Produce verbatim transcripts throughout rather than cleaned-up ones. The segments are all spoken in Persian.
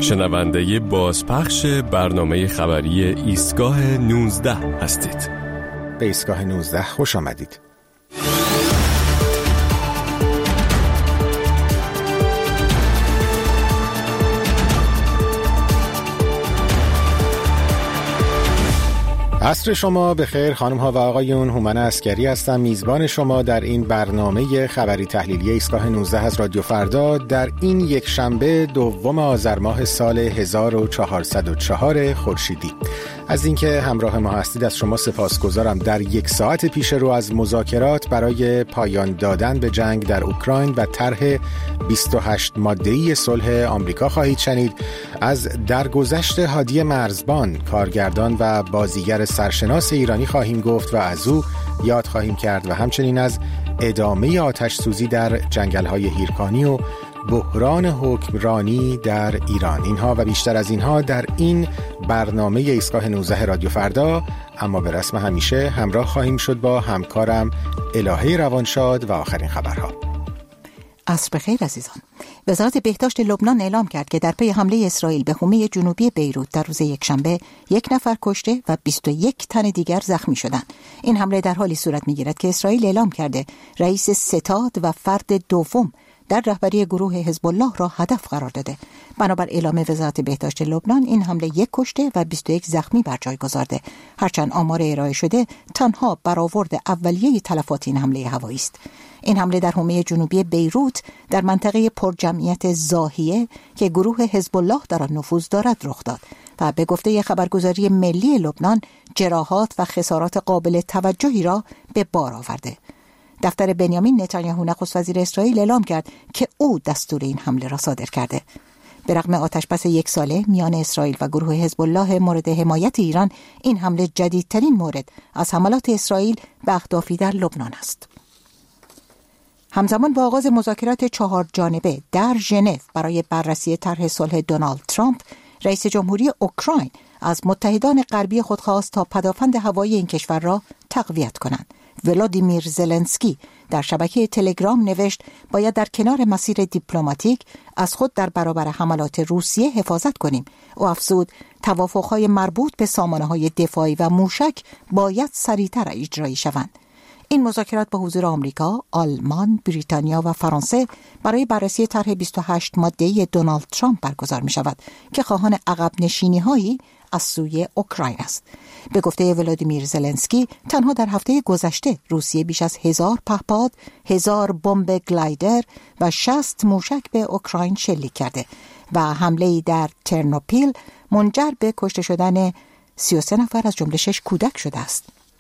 شنونده بازپخش برنامه خبری ایستگاه نوزده هستید. به ایستگاه نوزده خوش آمدید. عصر شما بخیر خانم ها و آقایون. هومن عسکری هستم، میزبان شما در این برنامه خبری تحلیلی ایستگاه نوزده از رادیو فردا در این یک شنبه دوم آذر ماه سال هزار و چهارصد و چهار خورشیدی. از اینکه همراه ما هستید از شما سپاسگزارم. در یک ساعت پیش رو از مذاکرات برای پایان دادن به جنگ در اوکراین و طرح بیست و هشت ماده‌ای صلح آمریکا خواهید شنید. از درگذشت هادی مرزبان، کارگردان و بازیگر سرشناس ایرانی خواهیم گفت و از او یاد خواهیم کرد و همچنین از ادامه آتش سوزی در جنگل‌های هیرکانی و بحران حکمرانی در ایران. اینها و بیشتر از اینها در این برنامه ایستگاه نوزده رادیو فردا، اما به رسم همیشه همراه خواهیم شد با همکارم الهه روانشاد و آخرین خبرها. عصر بخیر عزیزان. وزارت بهداشت لبنان اعلام کرد که در پی حمله اسرائیل به حومه جنوبی بیروت در روز یکشنبه یک نفر کشته و بیست و یک تن دیگر زخمی شدند. این حمله در حالی صورت می‌گیرد که اسرائیل اعلام کرده رئیس ستاد و فرد دوم در رهبری گروه حزب الله را هدف قرار داده. بنابر اعلام وزارت بهداشت لبنان این حمله یک کشته و بیست و یک زخمی بر جای گذارده. هرچند آمار ارائه شده تنها برآورد اولیه تلفات این حمله هوایی است. این حمله در حومه جنوبی بیروت در منطقه پرجمعیت زاهیه که گروه حزب الله در آن نفوذ دارد رخ داد و به گفته خبرگزاری ملی لبنان جراحات و خسارات قابل توجهی را به بار آورده. دفتر بنیامین نتانیاهو نخست وزیر اسرائیل اعلام کرد که او دستور این حمله را صادر کرده. به رغم آتشبس یک ساله میان اسرائیل و گروه حزب الله مورد حمایت ایران، این حمله جدیدترین مورد از حملات اسرائیل به اهدافی در لبنان است. همزمان با آغاز مذاکرات چهار جانبه در ژنو برای بررسی طرح صلح دونالد ترامپ، رئیس جمهوری اوکراین از متحدان غربی خود خواست تا پدافند هوایی این کشور را تقویت کنند. ولادیمیر زلنسکی در شبکه تلگرام نوشت باید در کنار مسیر دیپلماتیک از خود در برابر حملات روسیه حفاظت کنیم. او افزود توافقهای مربوط به سامانه‌های دفاعی و موشک باید سریعتر اجرایی شوند. این مذاکرات با حضور آمریکا، آلمان، بریتانیا و فرانسه برای بررسی طرح بیست و هشت ماده‌ای دونالد ترامپ برگزار می شود که خواهان عقب نشینی‌هایی از سوی اوکراین است. به گفته ولادیمیر زلنسکی تنها در هفته گذشته روسیه بیش از هزار پهپاد، هزار بمب گلایدر و شصت موشک به اوکراین شلیک کرده و حمله‌ای در ترنوپیل منجر به کشته شدن سی و سه نفر از جمله شش کودک شده است.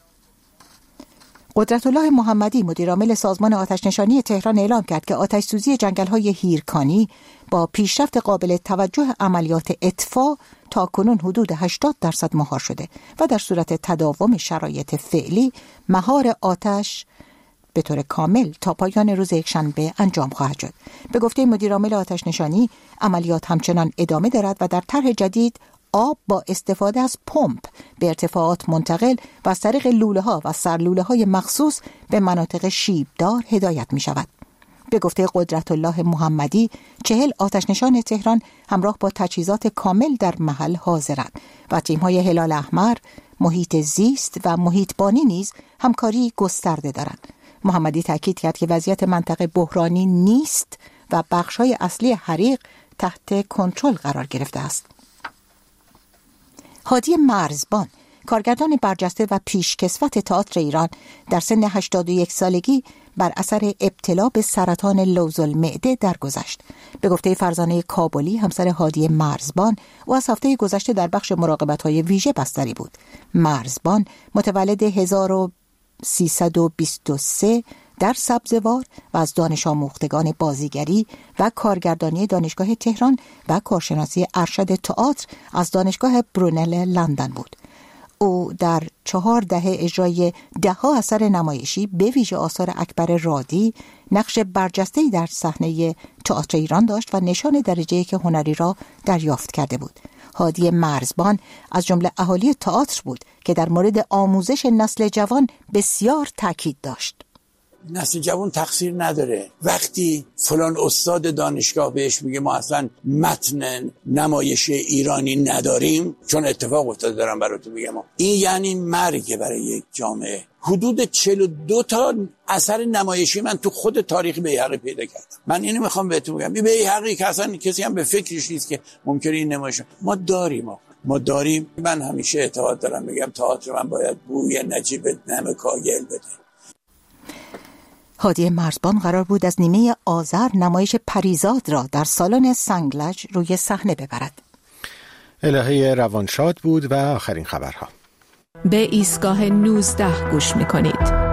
قدرت‌الله محمدی مدیرعامل سازمان آتش‌نشانی تهران اعلام کرد که آتش‌سوزی جنگل‌های هیرکانی با پیشرفت قابل توجه عملیات اطفاء تاکنون حدود هشتاد درصد مهار شده و در صورت تداوم شرایط فعلی مهار آتش به طور کامل تا پایان روز یکشنبه انجام خواهد شد. به گفته مدیرعامل آتش‌نشانی عملیات همچنان ادامه دارد و در طرح جدید آب با استفاده از پمپ به ارتفاعات منتقل و از طریق لوله‌ها و سرلوله‌های مخصوص به مناطق شیبدار هدایت می شود. به گفته قدرت‌الله محمدی چهل آتش‌نشان تهران همراه با تجهیزات کامل در محل حاضرند و تیم‌های هلال احمر، محیط زیست و محیطبانی نیز همکاری گسترده دارند. محمدی تاکید کرد که وضعیت منطقه بحرانی نیست و بخش‌های اصلی حریق تحت کنترل قرار گرفته است. هادی مرزبان، کارگردان برجسته و پیشکسوت تئاتر ایران، در سن هشتاد و یک سالگی بر اثر ابتلا به سرطان لوزالمعده درگذشت. به گفته فرزانه کابلی همسر هادی مرزبان، او از هفته گذشته در بخش مراقبت‌های ویژه بستری بود. مرزبان متولد هزار و سیصد و بیست و سه در سبزوار و از دانش آموختگان بازیگری و کارگردانی دانشگاه تهران و کارشناسی ارشد تئاتر از دانشگاه برونل لندن بود. او در چهار دهه اجرای ده‌ها اثر نمایشی به ویژه آثار اکبر رادی نقش برجسته‌ای در صحنه تئاتر ایران داشت و نشان درجه یک هنری را دریافت کرده بود. هادی مرزبان از جمله اهالی تئاتر بود که در مورد آموزش نسل جوان بسیار تاکید داشت. نسل جوان تقصیر نداره. وقتی فلان استاد دانشگاه بهش میگه ما اصلا متن نمایش ایرانی نداریم، چون اتفاق افتاده دارم براتون میگم، این یعنی مرگ برای یک جامعه. حدود چهل و دو تا اثر نمایشی من تو خود تاریخ بیهقی پیدا کردم. من اینو میخوام بهتون بگم، این بیهقی که اصلا کسی هم به فکرش نیست که ممکنه این نمایش ما داریم ما. ما داریم. من همیشه اعتقاد دارم، میگم تئاتر من باید بوی نجیب نم کاگل بده. هادی مرزبان قرار بود از نیمه آذر نمایش پریزاد را در سالن سنگلج روی صحنه ببرد. الهه روانشاد بود و آخرین خبرها. به ایستگاه نوزده گوش میکنید.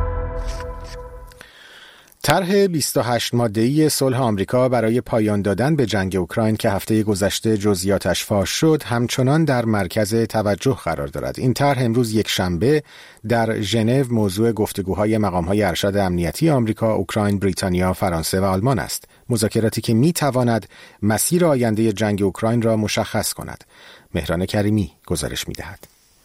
طرح بیست و هشت ماده‌ای صلح آمریکا برای پایان دادن به جنگ اوکراین که هفته گذشته جزئیاتش فاش شد همچنان در مرکز توجه قرار دارد. این طرح امروز یک شنبه در ژنو موضوع گفتگوهای مقام‌های ارشد امنیتی آمریکا، اوکراین، بریتانیا، فرانسه و آلمان است. مذاکراتی که می‌تواند مسیر آینده جنگ اوکراین را مشخص کند. مهران کریمی گزارش می‌دهد.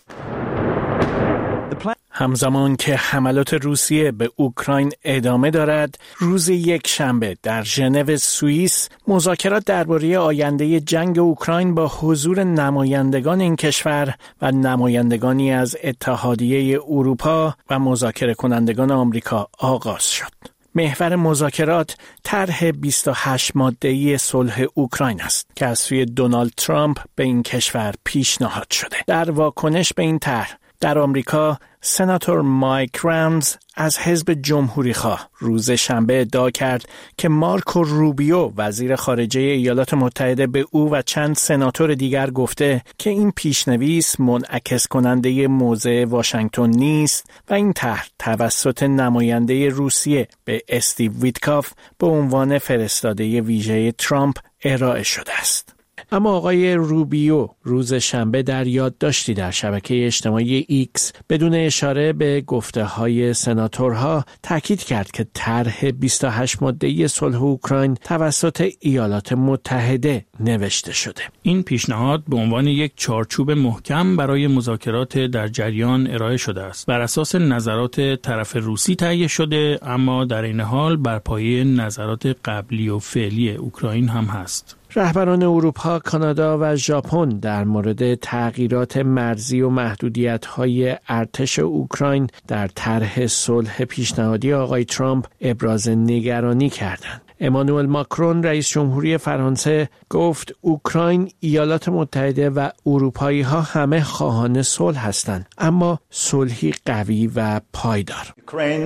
همزمان که حملات روسیه به اوکراین ادامه دارد، روز یک شنبه در ژنو سوئیس مذاکرات درباره آینده جنگ اوکراین با حضور نمایندگان این کشور و نمایندگانی از اتحادیه اروپا و مذاکره کنندگان آمریکا آغاز شد. محور مذاکرات طرح بیست و هشت ماده‌ای صلح اوکراین است که از سوی دونالد ترامپ به این کشور پیشنهاد شده. در واکنش به این طرح در آمریکا سناتور مایک رنز از حزب جمهوری‌خواه روز شنبه ادعا کرد که مارکو روبیو وزیر خارجه ایالات متحده به او و چند سناتور دیگر گفته که این پیشنویس منعکس کننده موضع واشنگتن نیست و این طرح توسط نماینده روسیه به استیو ویتکاف به عنوان فرستاده ویژه ترامپ ارائه شده است. اما آقای روبیو روز شنبه در یادداشتی در شبکه اجتماعی ایکس بدون اشاره به گفته‌های سناتورها تاکید کرد که طرح بیست و هشت ماده‌ای صلح اوکراین توسط ایالات متحده نوشته شده. این پیشنهاد به عنوان یک چارچوب محکم برای مذاکرات در جریان ارائه شده است. بر اساس نظرات طرف روسی تهیه شده، اما در این حال بر پایه نظرات قبلی و فعلی اوکراین هم هست. رهبران اروپا، کانادا و ژاپن در مورد تغییرات مرزی و محدودیت‌های ارتش اوکراین در طرح صلح پیشنهادی آقای ترامپ ابراز نگرانی کردند. امانوئل ماکرون رئیس جمهوری فرانسه گفت اوکراین، ایالات متحده و اروپایی‌ها همه خواهان صلح هستند، اما صلحی قوی و پایدار.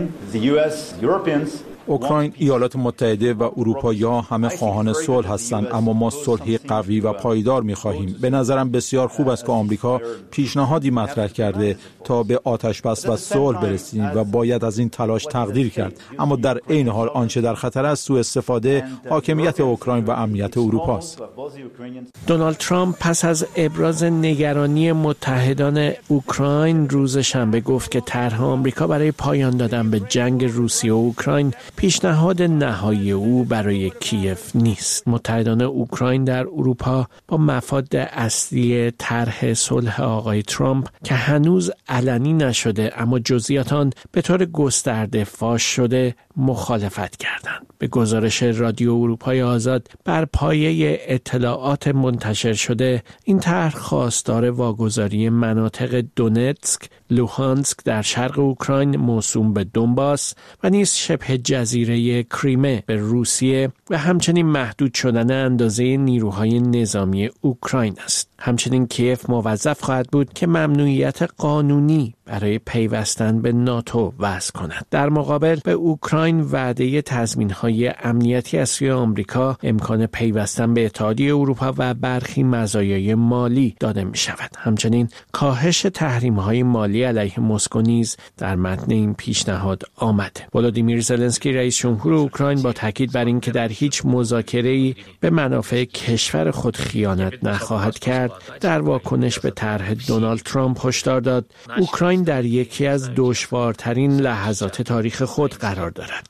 اوکراین، ایالات متحده و اروپایی‌ها همه خواهان صلح هستند، اما ما صلحی قوی و پایدار می‌خواهیم. به نظرم بسیار خوب است که آمریکا پیشنهادی مطرح کرده تا به آتش‌بس و صلح برسیم و باید از این تلاش تقدیر کرد. اما در عین حال آنچه در خطر است سوء استفاده حاکمیت اوکراین و امنیت اروپا است. دونالد ترامپ پس از ابراز نگرانی متحدان اوکراین روز شنبه گفت که طرح آمریکا برای پایان دادن به جنگ روسیه و اوکراین پیشنهاد نهایی او برای کیف نیست. متحدان اوکراین در اروپا با مفاد اصلی طرح صلح آقای ترامپ که هنوز علنی نشده اما جزئیات آن به طور گسترده فاش شده مخالفت کردند. به گزارش رادیو اروپای آزاد بر پایه اطلاعات منتشر شده، این طرح خواستار واگذاری مناطق دونتسک، لوهانسک در شرق اوکراین موسوم به دونباس و نیز شبه جزیره کریمه به روسیه و همچنین محدود شدن اندازه نیروهای نظامی اوکراین است. همچنین کیف موظف خواهد بود که ممنوعیت قانونی برای پیوستن به ناتو وضع کند. در مقابل به اوکراین وعده تضمین‌های امنیتی از سوی آمریکا، امکان پیوستن به اتحادیه اروپا و برخی مزایای مالی داده می‌شود. همچنین کاهش تحریم‌های مالی علیه مسکو نیز در متن این پیشنهاد آمده. ولودیمیر زلنسکی رئیس جمهور اوکراین با تاکید بر اینکه در هیچ مذاکره‌ای به منافع کشور خود خیانت نخواهد کرد، در واکنش به طرح دونالد ترامپ هشدار داد اوکراین در یکی از دشوارترین لحظات تاریخ خود قرار دارد.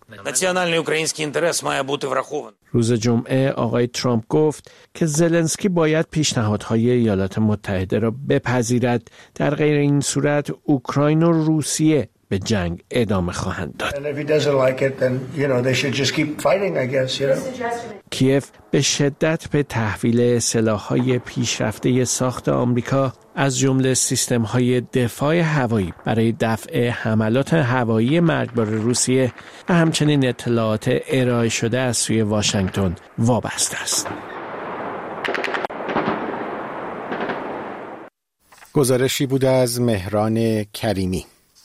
روز جمعه آقای ترامپ گفت که زلنسکی باید پیشنهادهای ایالات متحده را بپذیرد، در غیر این صورت اوکراین و روسیه به جنگ ادامه خواهند داد. کیف به شدت به تحویل سلاح‌های پیشرفته ساخت آمریکا از جمله سیستم‌های دفاع هوایی برای دفع حملات هوایی مرگبار روسیه و همچنین اطلاعات ارائه شده از سوی واشنگتن وابسته است. گزارشی بود از مهران کریمی.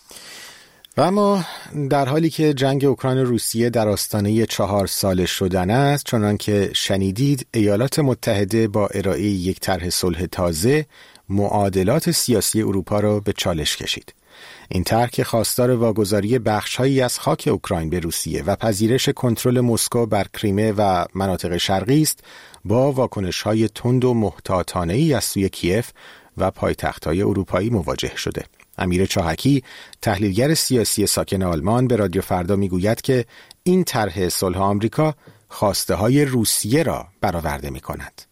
و اما در حالی که جنگ اوکراین روسیه در آستانه چهار ساله شدن است، چنان که شنیدید ایالات متحده با ارائه یک طرح صلح تازه معادلات سیاسی اروپا را به چالش کشید. این طرح که خواستار واگذاری بخش‌هایی از خاک اوکراین به روسیه و پذیرش کنترل مسکو بر کریمه و مناطق شرقی است، با واکنش‌های تند و محتاطانه‌ای از سوی کیف و پایتخت‌های اروپایی مواجه شده. امیر چاهکی، تحلیلگر سیاسی ساکن آلمان، به رادیو فردا میگوید که این طرح صلح آمریکا خواسته‌های روسیه را برآورده می‌کند.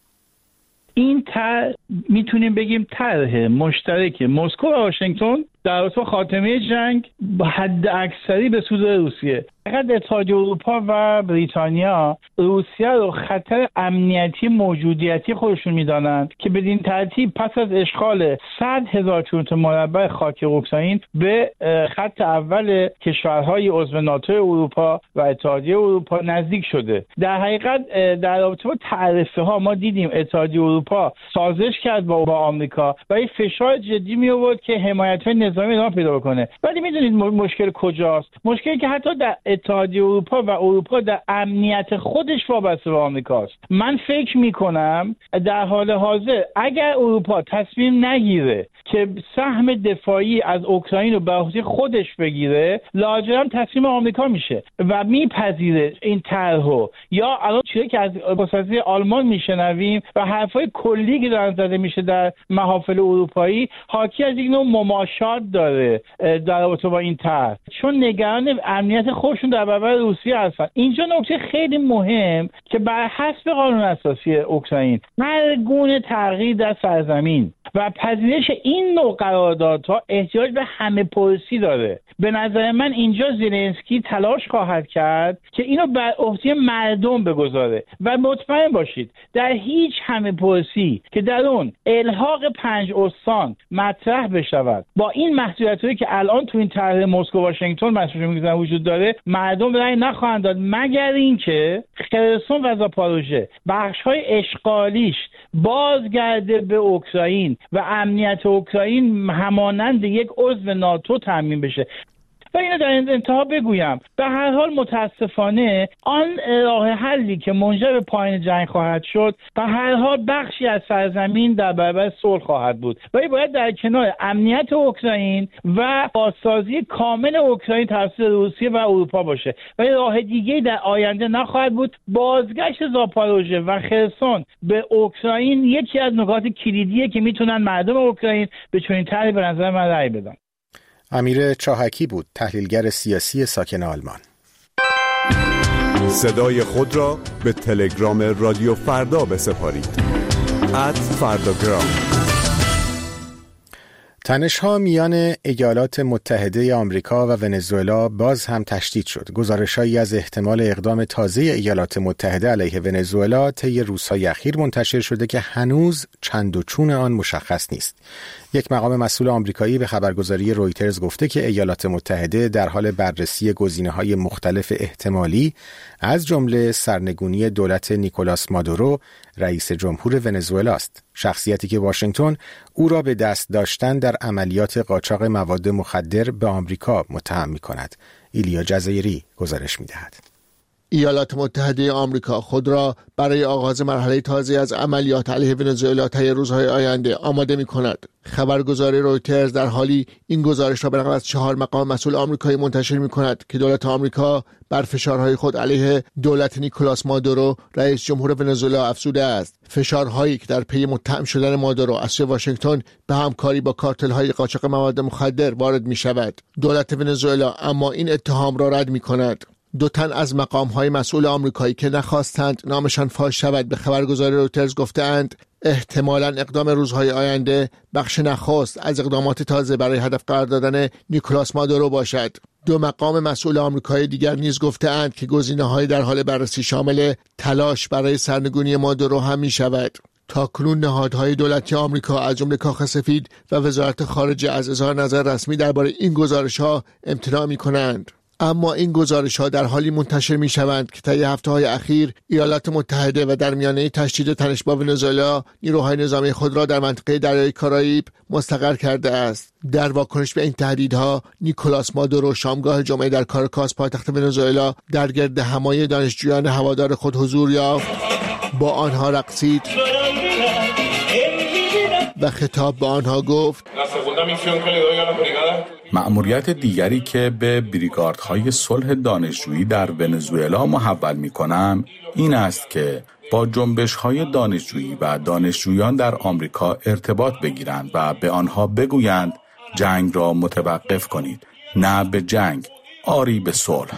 این طرح میتونیم بگیم طرح مشترک مسکو و واشنگتن در رابطه با خاتمه جنگ با حد اکثری به سود روسیه. فقط اتحادیه اروپا و بریتانیا روسیه رو خطر امنیتی موجودیتی خودشون میدانند که بدین ترتیب پس از اشغال صد هزار کیلومتر مربع خاک اوکراین به خط اول کشورهای عضو ناتو اروپا و اتحادیه اروپا نزدیک شده. در حقیقت در رابطه با تعرفه ها ما دیدیم اتحادیه اروپا سازش کرد با با آمریکا و این فشار جدی می آورد که حمایت‌های نظامی ادامه پیدا بکنه. ولی میدونید مشکل کجاست؟ مشکلی که حتی در اتحادیه اروپا و اروپا در امنیت خودش وابسته به آمریکاست. من فکر میکنم در حال حاضر اگر اروپا تصمیم نگیره که سهم دفاعی از اوکراین رو به عهده خودش بگیره، لاجرم تصمیم آمریکا میشه و میپذیره این طرحو. یا الان چیزی که از واسطه آلمان میشنویم و حرفای کلی که دارن زده میشه در محافل اروپایی حاکی از یک نوع مماشات داره در رابطه با این طرح، چون نگران امنیت خودشون در برابر روسیه هستن. اینجا نکته خیلی مهم که بر حسب قانون اساسی اوکراین هر گونه تغییر در سرزمین و پذیرش این نوع قراردادها احتیاج به همه پرسی داره. به نظر من اینجا زلنسکی تلاش خواهد کرد که اینو بر عهده مردم بگذاره و مطمئن باشید در هیچ همه پرسی که در اون الحاق پنج استان مطرح بشود با این محدودیتایی که الان تو این طرح مسکو واشنگتن مسئله میگذارن وجود داره، مردم رأی نخواهند داد مگر اینکه خرسون و زاپاروژه بخش‌های اشغالیش بازگرده به اوکراین و امنیت اوکراین همانند یک عضو ناتو تامین بشه. و اینو در انتها بگویم به هر حال متاسفانه آن راه حلی که منجر به پایان جنگ خواهد شد به هر حال بخشی از سرزمین در برابر صلح خواهد بود، ولی باید در کنار امنیت اوکراین و بازسازی کامل اوکراین توسط روسیه و اروپا باشه، ولی راه دیگه‌ای در آینده نخواهد بود. بازگشت زاپاروژه و خرسون به اوکراین یکی از نکات کلیدیه که میتونن مردم اوکراین به چنین طرحی به نظر من رأی بدن. امیر چاهکی بود، تحلیلگر سیاسی ساکن آلمان. صدای خود را به تلگرام رادیو فردا بسپارید. ات فرداگرام. تنش‌ها میان ایالات متحده آمریکا و ونزوئلا باز هم تشدید شد. گزارش‌هایی از احتمال اقدام تازه ایالات متحده علیه ونزوئلا طی روزهای اخیر منتشر شده که هنوز چند و چون آن مشخص نیست. یک مقام مسئول آمریکایی به خبرگزاری رویترز گفته که ایالات متحده در حال بررسی گزینه‌های مختلف احتمالی از جمله سرنگونی دولت نیکولاس مادورو، رئیس جمهور ونزوئلا است. شخصیتی که واشنگتن او را به دست داشتن در عملیات قاچاق مواد مخدر به آمریکا متهم می‌کند. ایلیا جزایری گزارش می‌دهد. ایالات متحده آمریکا خود را برای آغاز مرحله تازه از عملیات علیه ونزوئلا طی روزهای آینده آماده می‌کند. خبرگزاری رویترز در حالی این گزارش را به نقل از چهار مقام مسئول آمریکایی منتشر می‌کند که دولت آمریکا بر فشارهای خود علیه دولت نیکولاس مادورو، رئیس جمهور ونزوئلا افزوده است. فشارهایی که در پی متهم شدن مادورو از سوی واشنگتن به همکاری با کارتل‌های قاچاق مواد مخدر وارد می‌شود. دولت ونزوئلا اما این اتهام را رد می‌کند. دو تن از مقام‌های مسئول آمریکایی که نخواستند نامشان فاش شود به خبرگزاری رویترز گفتند احتمالاً اقدام روزهای آینده بخش نخست از اقدامات تازه برای هدف قرار دادن نیکولاس مادورو باشد. دو مقام مسئول آمریکایی دیگر نیز گفتند که گزینه‌های در حال بررسی شامل تلاش برای سرنگونی مادورو هم می‌شود. تاکنون نهادهای دولتی آمریکا از جمله کاخ سفید و وزارت خارجه از اظهار نظر رسمی درباره این گزارش‌ها امتناع می‌کنند. اما این گزارش‌ها در حالی منتشر می‌شوند که طی هفته‌های اخیر ایالات متحده و در میانه تشدید تنش با ونزوئلا نیروهای نظامی خود را در منطقه دریای کارائیب مستقر کرده است. در واکنش به این تهدیدها نیکولاس مادورو شامگاه جمعه در کاراکاس پایتخت ونزوئلا در گرد همای دانشجویان هوادار خود حضور یافت، با آنها رقصید و خطاب به آنها گفت مأموریت دیگری که به بریگادهای صلح دانشجویی در ونزوئلا محول می‌کنم این است که با جنبش‌های دانشجویی و دانشجویان در آمریکا ارتباط بگیرند و به آنها بگویند جنگ را متوقف کنید، نه به جنگ، آری به صلح.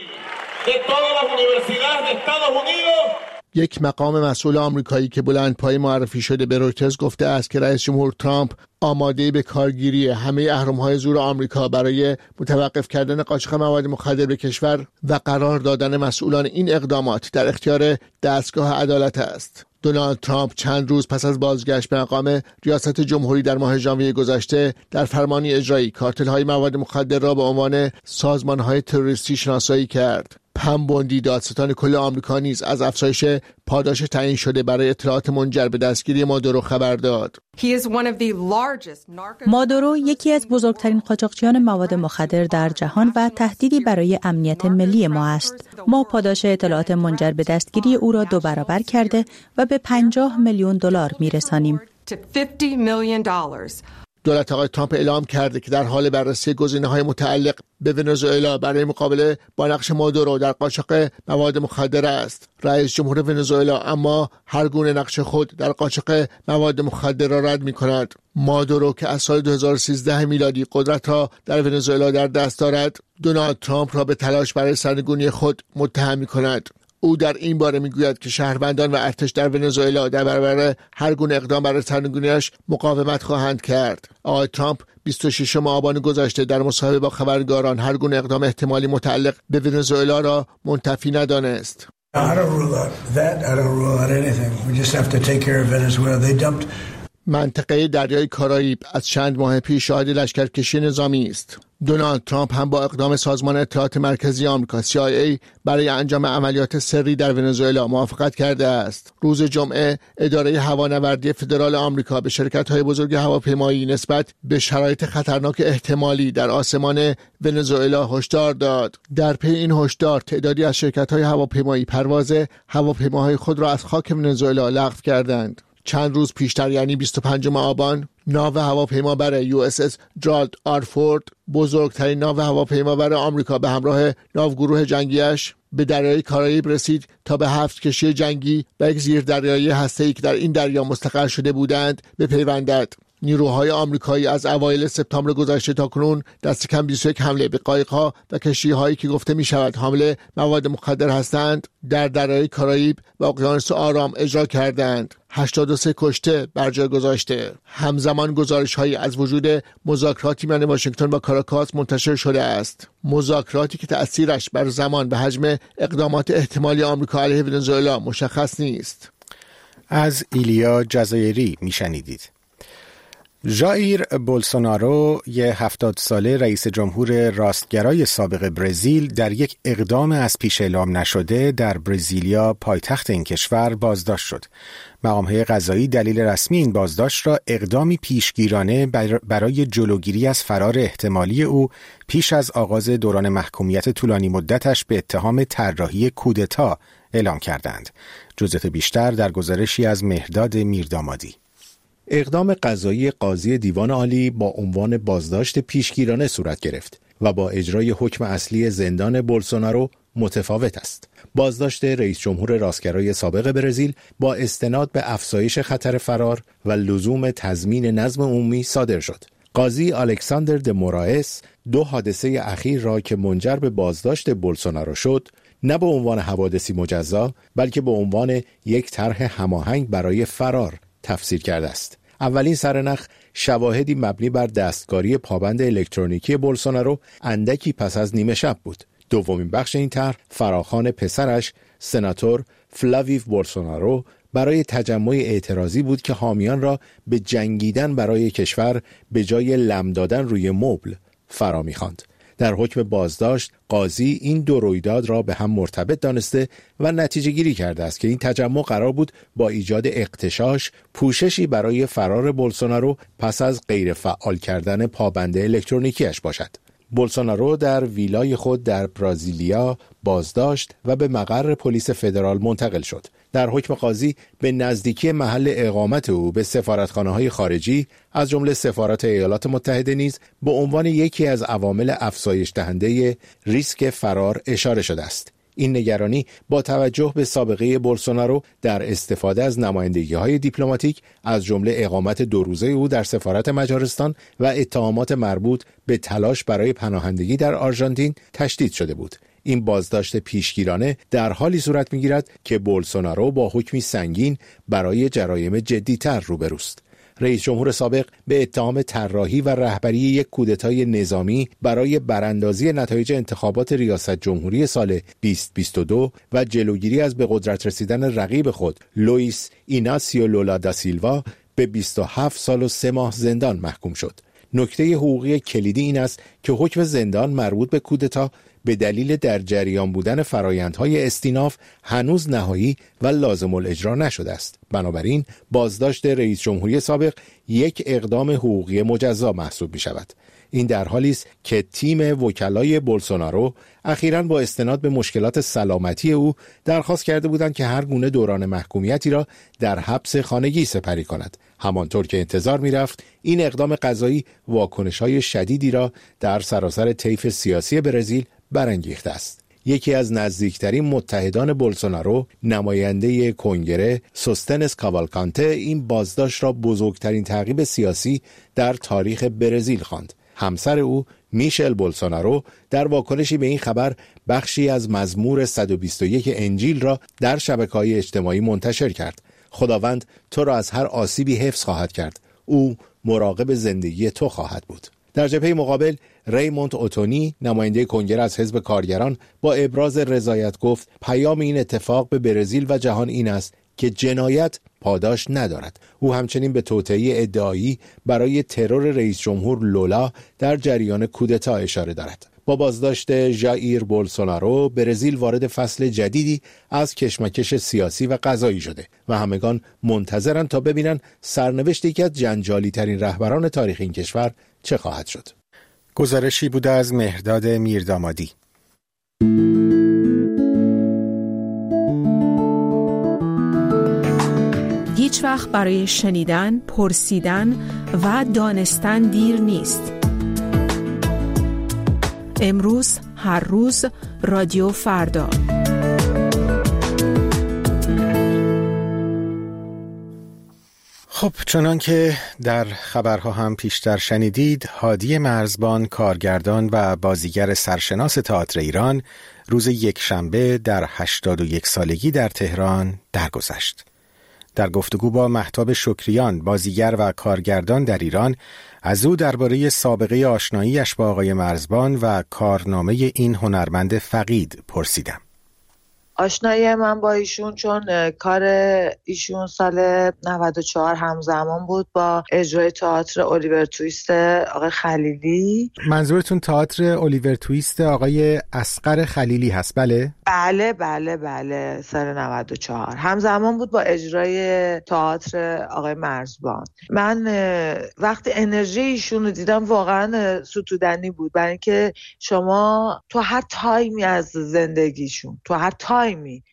یک مقام مسئول آمریکایی که بلندپایه معرفی شده به رویترز گفته است که رئیس جمهور ترامپ آماده به کارگیری همه اهرم‌های زور آمریکا برای متوقف کردن قاچاق مواد مخدر به کشور و قرار دادن مسئولان این اقدامات در اختیار دستگاه عدالت است. دونالد ترامپ چند روز پس از بازگشت به مقام ریاست جمهوری در ماه ژانویه گذشته در فرمانی اجرایی کارتل‌های مواد مخدر را به عنوان سازمان‌های تروریستی شناسایی کرد. پم بوندی دادستان کل آمریکا نیز از افزایش پاداش تعیین شده برای اطلاعات منجر به دستگیری مادورو خبر داد. مادورو یکی از بزرگترین قاچاقچیان مواد مخدر در جهان و تهدیدی برای امنیت ملی ما است. ما پاداش اطلاعات منجر به دستگیری او را دو برابر کرده و به پنجاه میلیون دلار میرسانیم. دولت آقای ترامپ اعلام کرده که در حال بررسی گزینه‌های متعلق به ونزوئلا برای مقابله با نقش مادورو در قاچاق مواد مخدر است. رئیس جمهور ونزوئلا اما هر گونه نقش خود در قاچاق مواد مخدر را رد می‌کند. مادورو که از سال دو هزار و سیزده میلادی قدرت را در ونزوئلا در دست دارد، دونالد ترامپ را به تلاش برای سرنگونی خود متهم می‌کند. او در این باره میگوید که شهروندان و ارتش در ونزوئلا در برابر هر گونه اقدام برای سرنگونی‌اش مقاومت خواهند کرد. آقای ترامپ بیست و ششم آبان گذشته در مصاحبه با خبرنگاران هر گونه اقدام احتمالی متعلق به ونزوئلا را منتفی ندانست. منطقه دریای کارائیب از چند ماه پیش شاهد لشکرکشی نظامی است. دونالد ترامپ هم با اقدام سازمان اطلاعات مرکزی آمریکا سی آی ای برای انجام عملیات سری در ونزوئلا موافقت کرده است. روز جمعه اداره هوانوردی فدرال آمریکا به شرکت‌های بزرگ هواپیمایی نسبت به شرایط خطرناک احتمالی در آسمان ونزوئلا هشدار داد. در پی این هشدار تعدادی از شرکت‌های هواپیمایی پرواز هواپیماهای خود را از خاک ونزوئلا لغو کردند. چند روز پیشتر یعنی بیست و پنجم آبان ناو هواپیمابر یو اس اس جرالد آر فورد، بزرگترین ناو هواپیمابر آمریکا، به همراه ناوگروه جنگیش به دریای کارائیب رسید تا به هفت کشتی جنگی و یک زیردریایی هسته‌ای که در این دریا مستقر شده بودند بپیوندد. نیروهای آمریکایی از اوایل سپتامبر گذشته تاکنون دست کم بیست و یک حمله به قایق‌ها و کشتی‌هایی که گفته می‌شود حامل مواد مخدر هستند در دریای کارائیب و اقیانوس آرام اجرا کردند. هشتاد و سه کشته بر جای گذاشته. همزمان گزارش‌هایی از وجود مذاکراتی میان واشنگتن و کاراکاس منتشر شده است. مذاکراتی که تأثیرش بر زمان به حجم اقدامات احتمالی آمریکا علیه ونزوئلا مشخص نیست. از ایلیا جزایری میشنیدید. ژائیر بولسونارو، یه هفتاد ساله رئیس جمهور راستگرای سابق برزیل، در یک اقدام از پیش اعلام نشده در برزیلیا پایتخت این کشور بازداشت شد. مقام‌های قضایی دلیل رسمی این بازداشت را اقدامی پیشگیرانه برای جلوگیری از فرار احتمالی او پیش از آغاز دوران محکومیت طولانی مدتش به اتهام طراحی کودتا اعلام کردند. جزئیات بیشتر در گزارشی از مهرداد میردامادی. اقدام قضایی قاضی دیوان عالی با عنوان بازداشت پیشگیرانه صورت گرفت و با اجرای حکم اصلی زندان بولسونارو متفاوت است. بازداشت رئیس جمهور راستگرای سابق برزیل با استناد به افزایش خطر فرار و لزوم تضمین نظم عمومی صادر شد. قاضی الکساندر د مورائس دو حادثه اخیر را که منجر به بازداشت بولسونارو شد نه به عنوان حوادثی مجزا بلکه به عنوان یک طرح هماهنگ برای فرار تفسیر کرده است. اولین سرنخ شواهدی مبنی بر دستکاری پابند الکترونیکی بولسونارو اندکی پس از نیمه شب بود. دومین بخش این طرح فراخوان پسرش سناتور فلاویو بولسونارو برای تجمع اعتراضی بود که حامیان را به جنگیدن برای کشور به جای لم دادن روی مبل فرا می‌خواند. در حکم بازداشت قاضی این دو رویداد را به هم مرتبط دانسته و نتیجه گیری کرده است که این تجمع قرار بود با ایجاد اغتشاش پوششی برای فرار بولسونارو پس از غیر فعال کردن پابند الکترونیکیش باشد. بولسونارو در ویلای خود در برازیلیا بازداشت و به مقر پلیس فدرال منتقل شد. در حکم قاضی به نزدیکی محل اقامت او به سفارتخانه‌های خارجی از جمله سفارت ایالات متحده نیز به عنوان یکی از عوامل افزایش دهنده ریسک فرار اشاره شده است. این نگرانی با توجه به سابقه بولسونارو در استفاده از نمایندگی‌های دیپلماتیک از جمله اقامت دو روزه او در سفارت مجارستان و اتهامات مربوط به تلاش برای پناهندگی در آرژانتین تشدید شده بود. این بازداشت پیشگیرانه در حالی صورت می‌گیرد که بولسونارو با حکمی سنگین برای جرایم جدی‌تر روبروست. رئیس جمهور سابق به اتهام طراحی و رهبری یک کودتای نظامی برای براندازی نتایج انتخابات ریاست جمهوری سال بیست بیست و دو و جلوگیری از به قدرت رسیدن رقیب خود لوئیس ایناسیو لولا دا سیلوا به بیست و هفت سال و سه ماه زندان محکوم شد. نکته حقوقی کلیدی این است که حکم زندان مربوط به کودتا به دلیل در جریان بودن فرایندهای استیناف هنوز نهایی و لازم الاجرا نشده است. بنابراین بازداشت رئیس جمهوری سابق یک اقدام حقوقی مجزا محسوب می شود. این در حالی است که تیم وکلای بولسونارو اخیراً با استناد به مشکلات سلامتی او درخواست کرده بودند که هر گونه دوران محکومیتی را در حبس خانگی سپری کند. همانطور که انتظار می‌رفت این اقدام قضایی واکنش‌های شدیدی را در سراسر طیف سیاسی برزیل برانگیخته است. یکی از نزدیکترین متحدان بولسونارو، نماینده کنگره سوستنس کاوالکانته، این بازداشت را بزرگترین تعقیب سیاسی در تاریخ برزیل خواند. همسر او میشل بولسونارو در واکنشی به این خبر بخشی از مزمور صد و بیست و یک انجیل را در شبکه‌های اجتماعی منتشر کرد. خداوند تو را از هر آسیبی حفظ خواهد کرد. او مراقب زندگی تو خواهد بود. در جبهه مقابل ریموند اوتونی، نماینده کنگره از حزب کارگران، با ابراز رضایت گفت پیام این اتفاق به برزیل و جهان این است که جنایت پاداش ندارد. او همچنین به توطئه ادعایی برای ترور رئیس جمهور لولا در جریان کودتا اشاره دارد. با بازداشت ژائیر بولسونارو، برزیل وارد فصل جدیدی از کشمکش سیاسی و قضایی شده و همگان منتظرند تا ببینند سرنوشت یکی از جنجالی ترین رهبران تاریخ این کشور چه خواهد شد. گزارشی بوده از مهرداد میردامادی. هیچ وقت برای شنیدن، پرسیدن و دانستن دیر نیست. امروز، هر روز، رادیو فردا. خب چنان که در خبرها هم پیشتر شنیدید، هادی مرزبان، کارگردان و بازیگر سرشناس تئاتر ایران، روز یکشنبه در هشتاد و یک سالگی در تهران درگذشت. در گفتگو با مهتاب شکریان، بازیگر و کارگردان در ایران، از او درباره سابقه آشناییش با آقای مرزبان و کارنامه این هنرمند فقید پرسیدم. آشنایی من با ایشون چون کار ایشون سال نود و چهار همزمان بود با اجرای تئاتر الیور تویست آقای خلیلی. منظورتون تئاتر الیور تویست آقای اصغر خلیلی هست؟ بله بله بله بله سال نود و چهار همزمان بود با اجرای تئاتر آقای مرزبان. من وقتی انرژی ایشون رو دیدم واقعا ستودنی بود، برای اینکه شما تو هر تایمی از زندگیشون، تو هر تایمی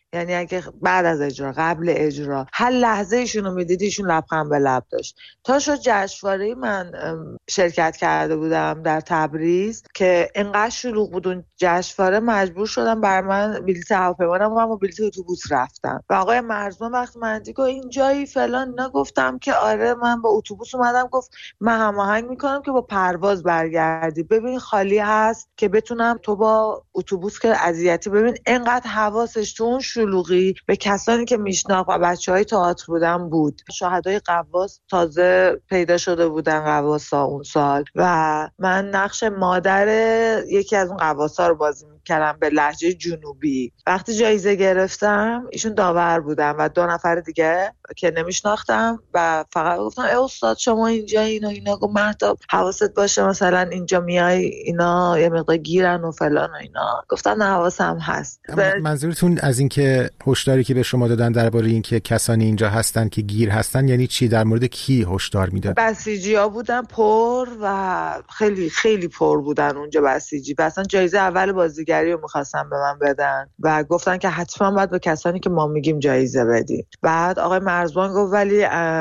یعنی اگه بعد از اجرا، قبل اجرا، هر لحظه ایشون رو میدیدی ایشون لبخند به لب داشت. تا شد جشنواره من شرکت کرده بودم در تبریز که انقدر شلوغ بود اون جشنواره، مجبور شدم بر من بلیط هواپیما نمونم و بلیط اتوبوس رفتم و آقای مرزبان وقتی من دیگه این جایی فلان اینا گفتم که آره من با اتوبوس اومدم، گفت من هماهنگ میکنم که با پرواز برگردی، ببین خالی هست که بتونم تو با اتوبوس که اذیتی. ببین انقدر حواسش تو اون شلوغی به کسانی که میشناخت و بچهای تئاتر بودن بود. شاهدای قواس تازه پیدا شده بودن، قواسا اون سال، و من نقش مادر یکی از اون قواسا رو بازی میکردم به لهجه جنوبی. وقتی جایزه گرفتم ایشون داور بودن و دو نفر دیگه که نمیشناختم و فقط گفتم ای استاد شما اینجا اینا اینا گفت مهتاب حواست باشه مثلا اینجا میای اینا یه مقدار گیرن و فلان و اینا. گفتم نه حواسم هست. منظورتون از این که هشداری که به شما دادن درباره این که کسانی اینجا هستن که گیر هستن یعنی چی؟ در مورد کی هشدار میداد؟ بسیجی‌ها بودن پر و خیلی خیلی پر بودن اونجا بسیجی. اصلا جایزه اول بازیگری رو می‌خواستن به من بدن و گفتن که حتما باید به کسانی که ما میگیم جایزه بدید. بعد آقای مرزبان گفت ولی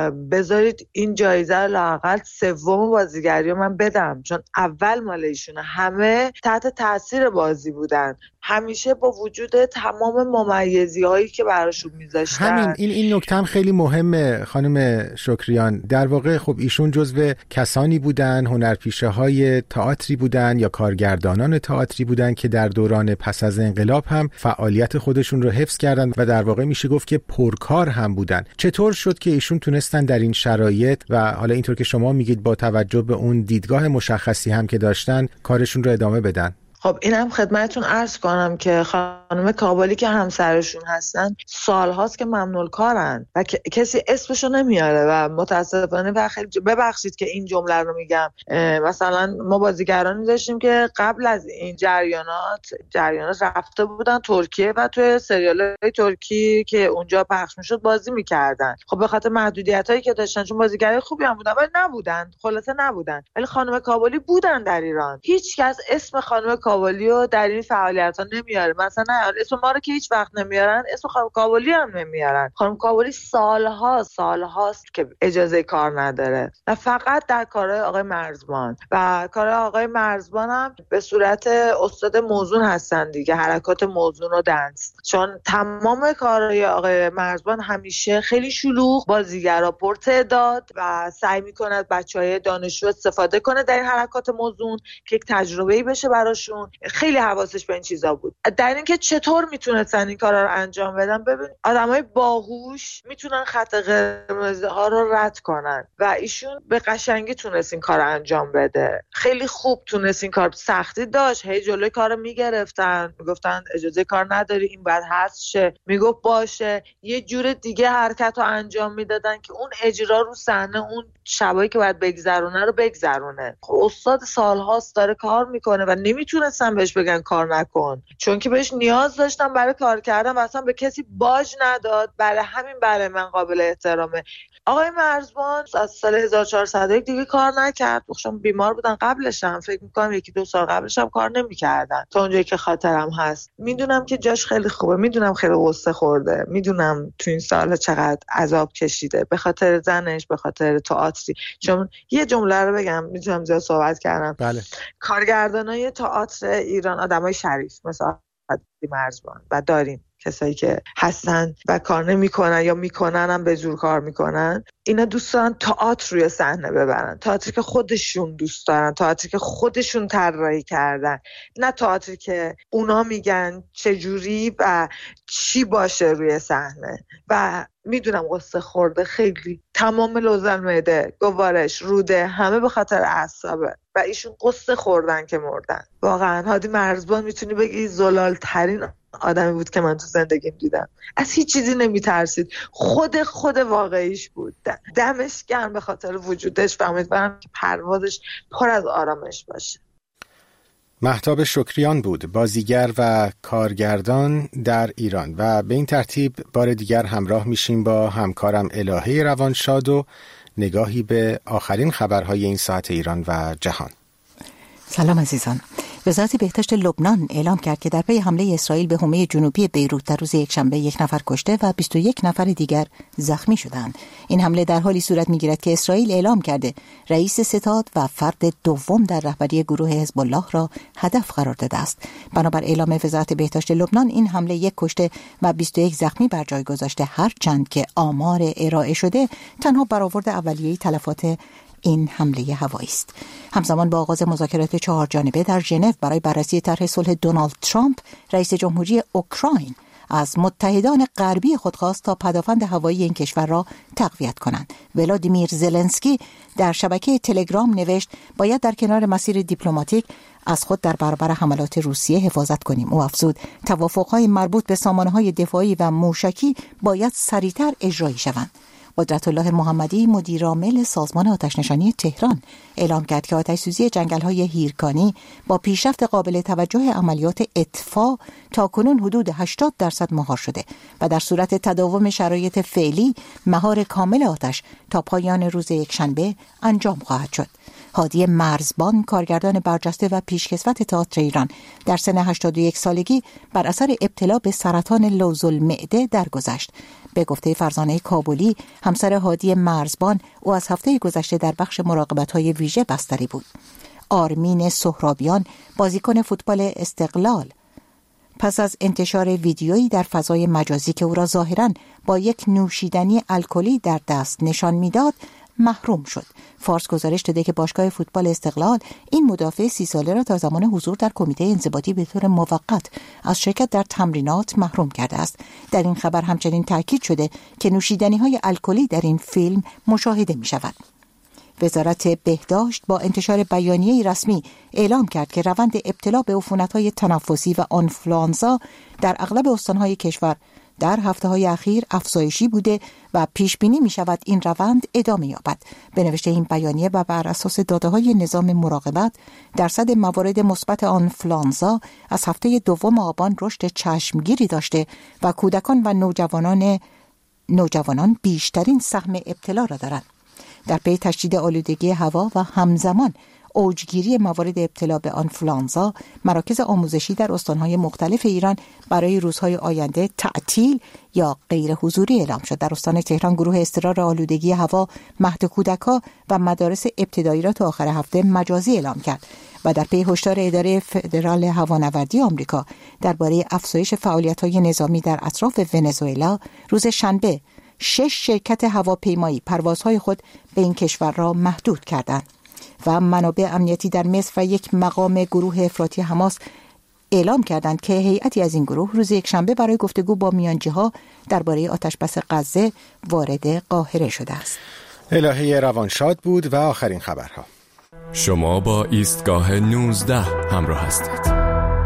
بذارید این جایزه رو لااقل سوم بازیگری رو من بدم، چون اول مال ایشونه. همه تحت تاثیر بازی بودن، همیشه با وجود تمام ممیزی هایی که براشون میذاشتن. همین این این نکته هم خیلی مهمه خانم شکریان. در واقع خب ایشون جزو کسانی بودن، هنرپیشه های تئاتری بودن یا کارگردانان تئاتری بودن که در دوران پس از انقلاب هم فعالیت خودشون رو حفظ کردن و در واقع میشه گفت که پرکار هم بودن. چطور شد که ایشون تونستن در این شرایط و حالا اینطور که شما میگید با توجه به اون دیدگاه مشخصی هم که داشتن کارشون رو ادامه بدن؟ خب اینم خدمتتون عرض کنم که خانم کابلی که همسرشون هستن سالهاست که ممنوع کارن و کسی اسمشو نمیاره و متاسفانه و خیلی ببخشید که این جمله رو میگم، مثلا ما بازیگرانی داشتیم که قبل از این جریانات جریانات رفته بودن ترکیه و توی سریال‌های ترکی که اونجا پخش میشد بازی میکردن. خب به خاطر محدودیتایی که داشتن، چون بازیگرای خوبی هم بودن ولی نبودن، خلاصه نبودن. ولی خانم کابلی بودن در ایران. هیچ کس اسم خانم کابلیو در این فعالیت‌ها نمیاره، مثلا اسم ما رو که هیچ وقت نمیارن، اسم خانم کابلی هم نمیارن. خانم کابلی سالها سالهاست که اجازه کار نداره و فقط در کارهای آقای مرزبان و کار آقای مرزبان هم به صورت استاد موزون هستن دیگه، حرکات موزون و دنس، چون تمام کارهای آقای مرزبان همیشه خیلی شلوغ، بازیگرا پرتعداد و سعی میکنه بچهای دانشجو استفاده کنه در این حرکات موزون که یک تجربه‌ای بشه براشون. خیلی حواسش به این چیزا بود. در اینکه چطور میتونستن این کارا رو انجام بدن، ببین آدمای باهوش میتونن خط قرمز ها رو رد کنن و ایشون به قشنگی تونست این کار رو انجام بده. خیلی خوب تونست این کار. سختی داشت، هی جلوی کارو میگرفتن، میگفتن اجازه کار نداری، این بعد هست شه، میگفت باشه، یه جور دیگه حرکت رو انجام میدادن که اون اجرا رو صحنه اون شبایی که باید بگذرونه رو بگذرونه. خب استاد سالهاست داره کار میکنه و نمیتونستن بهش بگن کار نکن، چون که بهش نیاز داشتن برای کار کردن و اصلا به کسی باج نداد. برای همین برای من قابل احترامه. آقای مرزبان از سال هزار و چهارصد و یک دیگه کار نکرد، چون بیمار بودن. قبلش هم فکر میکنم یکی دو سال قبلش هم کار نمیکردن تا اونجایی که خاطرم هست. میدونم که جاش خیلی خوبه، میدونم خیلی قصه خورده، میدونم تو این سال چقدر عذاب کشیده به خاطر زنش، به خاطر تئاتری. چون یه جمله رو بگم، میتونم زیاد صحبت کردم. بله. کارگردانای تئاتر ایران آدمای شریف مثلا مرزبان و داریم کسایی که هستن و کار نمیکنن یا میکنن هم به زور کار میکنن، اینا دوست دارن تئاتر روی صحنه ببرن، تئاتری که خودشون دوست دارن، تئاتری که خودشون طراحی کردن، نه تئاتری که اونا میگن چجوری و چی باشه روی صحنه. و میدونم قصه خورده خیلی، تمام لوزن معده، گوارش، روده، همه به خاطر اعصابه و ایشون قصه خوردن که مردن. واقعا هادی مرزبان میتونی بگی زلال ترین آدمی بود که من تو زندگیم دیدم. از هیچ چیزی نمیترسید، خود خود واقعیش بود. دمش گرم به خاطر وجودش و امیدوارم که پروازش پر از آرامش باشه. مهتاب شکریان بود، بازیگر و کارگردان در ایران. و به این ترتیب بار دیگر همراه میشیم با همکارم الهه روانشاد و نگاهی به آخرین خبرهای این ساعت ایران و جهان. سلام عزیزان. وزارت بهداشت لبنان اعلام کرد که در پی حمله اسرائیل به حومه جنوبی بیروت در روز یکشنبه یک نفر کشته و بیست و یک نفر دیگر زخمی شدند. این حمله در حالی صورت می‌گیرد که اسرائیل اعلام کرده رئیس ستاد و فرد دوم در رهبری گروه حزب الله را هدف قرار داده است. بنابر اعلام وزارت بهداشت لبنان این حمله یک کشته و بیست و یک زخمی بر جای گذاشته، هرچند که آمار ارائه شده تنها برآورد اولیه تلفات این حمله هوایی است. همزمان با آغاز مذاکرات چهار جانبه در ژنو برای بررسی طرح صلح دونالد ترامپ، رئیس جمهوری اوکراین از متحدان غربی خود خواست تا پدافند هوایی این کشور را تقویت کنند. ولادیمیر زلنسکی در شبکه تلگرام نوشت باید در کنار مسیر دیپلماتیک از خود در برابر حملات روسیه حفاظت کنیم. او افزود توافق‌های مربوط به سامانه‌های دفاعی و موشکی باید سریعتر اجرایی شوند. قدرت الله محمدی مدیرعامل سازمان آتش‌نشانی تهران اعلام کرد که آتش‌سوزی جنگل‌های هیرکانی با پیشرفت قابل توجه عملیات اطفاء تاکنون حدود هشتاد درصد مهار شده و در صورت تداوم شرایط فعلی مهار کامل آتش تا پایان روز یکشنبه انجام خواهد شد. هادی مرزبان، کارگردان برجسته و پیشکسوت تئاتر ایران، در سن هشتاد و یک سالگی بر اثر ابتلا به سرطان لوزالمعده درگذشت. به گفته فرزانه کابلی، همسر هادی مرزبان، او از هفته گذشته در بخش مراقبت‌های ویژه بستری بود. آرمین سهرابیان، بازیکن فوتبال استقلال، پس از انتشار ویدیویی در فضای مجازی که او را ظاهراً با یک نوشیدنی الکلی در دست نشان می‌داد، محروم شد. فارس گزارش داده که باشگاه فوتبال استقلال این مدافع سی ساله را تا زمان حضور در کمیته انضباطی به طور موقت از شرکت در تمرینات محروم کرده است. در این خبر همچنین تاکید شده که نوشیدنی‌های الکلی در این فیلم مشاهده می‌شود. وزارت بهداشت با انتشار بیانیه‌ای رسمی اعلام کرد که روند ابتلا به عفونت‌های تنفسی و آنفلوانزا در اغلب استان‌های کشور در هفته‌های اخیر افزایشی بوده و پیش بینی می شود این روند ادامه یابد. به نوشته این بیانیه و بر اساس داده‌های نظام مراقبت، درصد موارد مثبت آنفلوانزا از هفته دوم آبان رشد چشمگیری داشته و کودکان و نوجوانان نوجوانان بیشترین سهم ابتلا را دارند. در پی تشدید آلودگی هوا و همزمان اوجگیری موارد ابتلا به آنفلوانزا، مراکز آموزشی در استان‌های مختلف ایران برای روزهای آینده تعطیل یا غیر حضوری اعلام شد. در استان تهران گروه اضطرار آلودگی هوا مهد کودک‌ها و مدارس ابتدایی را تا آخر هفته مجازی اعلام کرد و در پی هشدار اداره فدرال هوانوردی آمریکا درباره افزایش فعالیت‌های نظامی در اطراف ونزوئلا، روز شنبه شش شرکت هواپیمایی پروازهای خود به این کشور را محدود کردند. و منابع امنیتی در مصر و یک مقام گروه افراطی حماس اعلام کردند که هیئتی از این گروه روز یکشنبه برای گفتگو با میانجی‌ها درباره آتشبس غزه وارد قاهره شده است. الهه روانشاد بود و آخرین خبرها. شما با ایستگاه نوزده همراه هستید.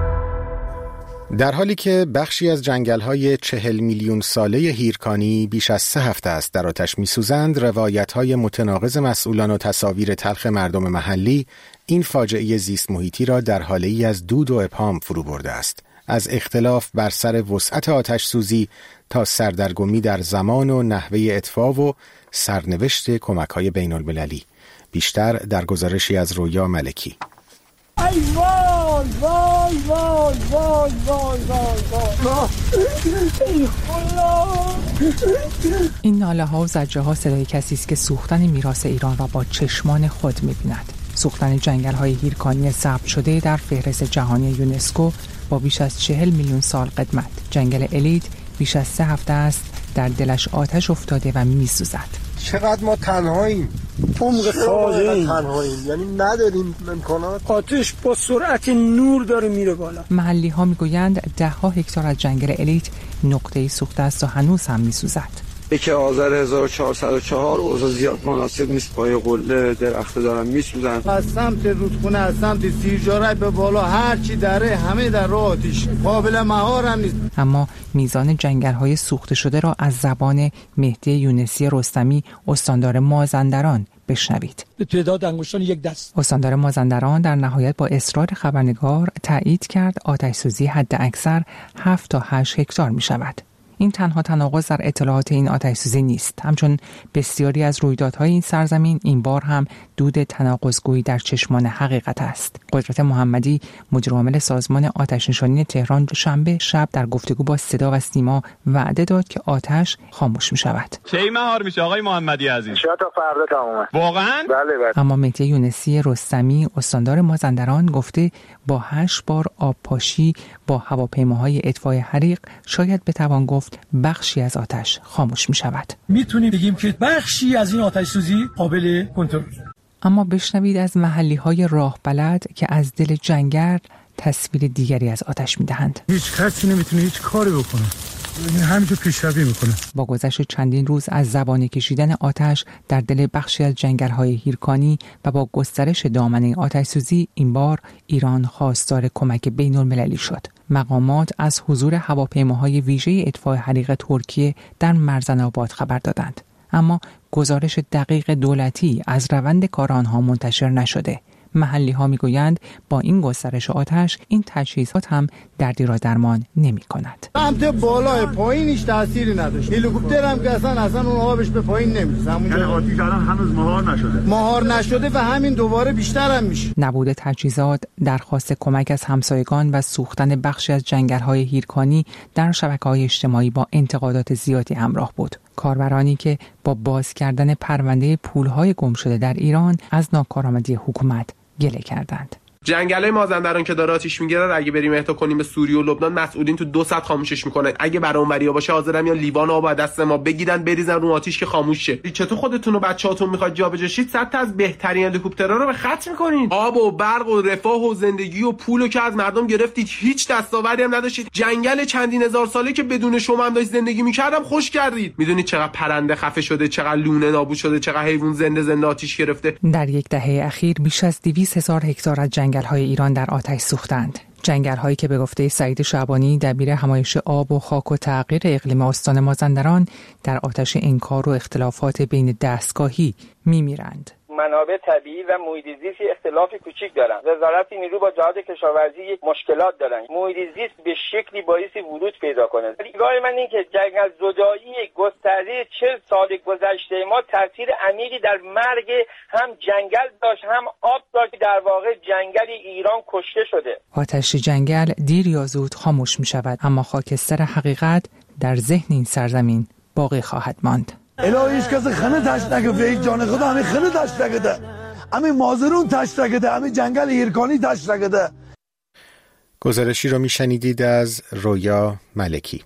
در حالی که بخشی از جنگل‌های چهل میلیون ساله هیرکانی بیش از سه هفته است در آتش می‌سوزند، روایت‌های متناقض مسئولان و تصاویر تلخ مردم محلی این فاجعه زیست محیطی را در حاله‌ای از دود و ابهام فرو برده است. از اختلاف بر سر وسعت آتش سوزی تا سردرگمی در زمان و نحوه اطفاء و سرنوشت کمک‌های بین‌المللی. بیشتر در گزارشی از رویا ملکی. ای وای وای وای وای وای وای ای خدا. این ناله ها و زجه ها صدای کسی است که سوختن میراث ایران را با چشمان خود می‌بیند. سوختن جنگل های هیرکانی ثبت شده در فهرست جهانی یونسکو با بیش از چهل میلیون سال قدمت. جنگل الید بیش از سه هفته است در دلش آتش افتاده و می‌سوزد. چقدر ما تنهاییم، عمق فاجعه تنهاییم، یعنی نداریم امکانات. آتش با سرعت نور داره میره بالا. محلی ها میگویند ده ها هکتار از جنگل الیت نقطه‌ای سوخته است و هنوز هم میسوزد. یکی آذر هزار و چهارصد و چهار اوضاع زیاد مناسب نیست، پای قله درخت دارن میسوزن. از سمت رودخونه، از سمت سیرجاره به بالا هر چی دره همه در راه آتش، قابل مهار هم نیست. اما میزان جنگل‌های سوخته شده را از زبان مهدی یونسی رستمی، استاندار مازندران، بشنوید. به تعداد انگشتان یک دست. استاندار مازندران در نهایت با اصرار خبرنگار تایید کرد آتش‌سوزی حد اکثر هفت تا هشت هکتار می شود. این تنها تناقض در اطلاعات این آتش‌سوزی نیست. همچون بسیاری از رویدادهای این سرزمین، این بار هم دود تناقض‌گویی در چشمان حقیقت است. قدرت محمدی، مدیر عامل سازمان آتش‌نشانی تهران، شنبه شب در گفتگو با صدا و سیما وعده داد که آتش خاموش می‌شود. کی مهار میشه آقای محمدی عزیز؟ شاید تا فردا تمامه. واقعاً؟ بله بله. اما مهدی یونسی رستمی، استاندار مازندران، گفته با هشت بار آبپاشی با هواپیماهای اطفای حریق شاید بتوان گفت بخشی از آتش خاموش می شود. میتونیم بگیم که بخشی از این آتش سوزی قابل کنترل. اما بشنوید از محلی های راه بلد که از دل جنگل تصویر دیگری از آتش می دهند. هیچ کسی نمیتونه هیچ کاری بکنه. این همینجور پیشروی میکنه. با گذشت چندین روز از زبانه کشیدن آتش در دل بخشی از جنگل‌های هیرکانی و با گسترش دامنه آتش‌سوزی، این بار ایران خواستار کمک بین‌المللی شد. مقامات از حضور هواپیماهای ویژه اطفاء حریق ترکیه در مرزن‌آباد خبر دادند، اما گزارش دقیق دولتی از روند کار آنها منتشر نشده. محلی ها می گویند با این گسترش آتش این تجهیزات هم دردی را درمان نمی کند. سمت بالای پایینش تأثیری نداشت. هلیکوپتر هم که اصلا اصلا اون آبش به پایین نمیرسه. یعنی آتش الان هنوز مهار نشده. مهار نشده و همین دوباره بیشتر هم میشه. نبود تجهیزات، درخواست کمک از همسایگان و سوختن بخشی از جنگل‌های هیرکانی در شبکه‌های اجتماعی با انتقادات زیادی همراه بود. کاربرانی که با باز کردن پرونده پول‌های گم شده در ایران از ناکارآمدی حکومت گله کردند. جنگل‌های مازندران که داره آتیش میگیره، اگه بریم اهدا کنیم به سوریه و لبنان، مسئولین تو دو ساعت خاموشش میکنن. اگه برای اونوریا باشه حاضرم یا لیوان آب از دست ما بگیرن بریزن رو آتیش که خاموش شه. چطور خودتون و بچه‌هاتون میخواد جابجا شید؟ صد تا از بهترین هلیکوپترها رو به خط میکنین. آب و برق و رفاه و زندگی و پولو که از مردم گرفتید، هیچ دستاوردی هم نداشتید. جنگل چندین هزار ساله که بدون شما هم داشت زندگی میکردم خوش کردید. میدونید چقدر پرنده خفه شده، چقدر لونه نابود شده، چقدر حیوان زنده زنده آتیش گرفته. در یک دهه اخیر بیش از دویست هزار هکتار از جنگل‌های ایران در آتش سوختند. جنگل‌هایی که به گفته سعید شعبانی، دبیر همایش آب و خاک و تغییر اقلیم استان مازندران، در آتش انکار و اختلافات بین دستگاهی می‌میرند. منابع طبیعی و محیط زیست اختلاف کوچیک دارن. وزارت نیرو با جهاد کشاورزی مشکلات دارن. محیط زیست به شکلی باعث ورود پیدا کنه. نگاه من این که جنگل زدایی گسترده چهل سال گذشته ما تاثیر عمیقی در مرگ هم جنگل داشت، هم آب داشت. در واقع جنگل ایران کشته شده. آتش جنگل دیر یا زود خاموش می شود، اما خاکستر حقیقت در ذهن این سرزمین باقی خواهد ماند. الهی هیچ کس خنه تشت نگه به یک جان خدا همین خنه تشت نگه همین مازرون تشت نگه همین جنگل هیرکانی تشت نگه. گزارشی رو میشنیدید از رویا ملکی.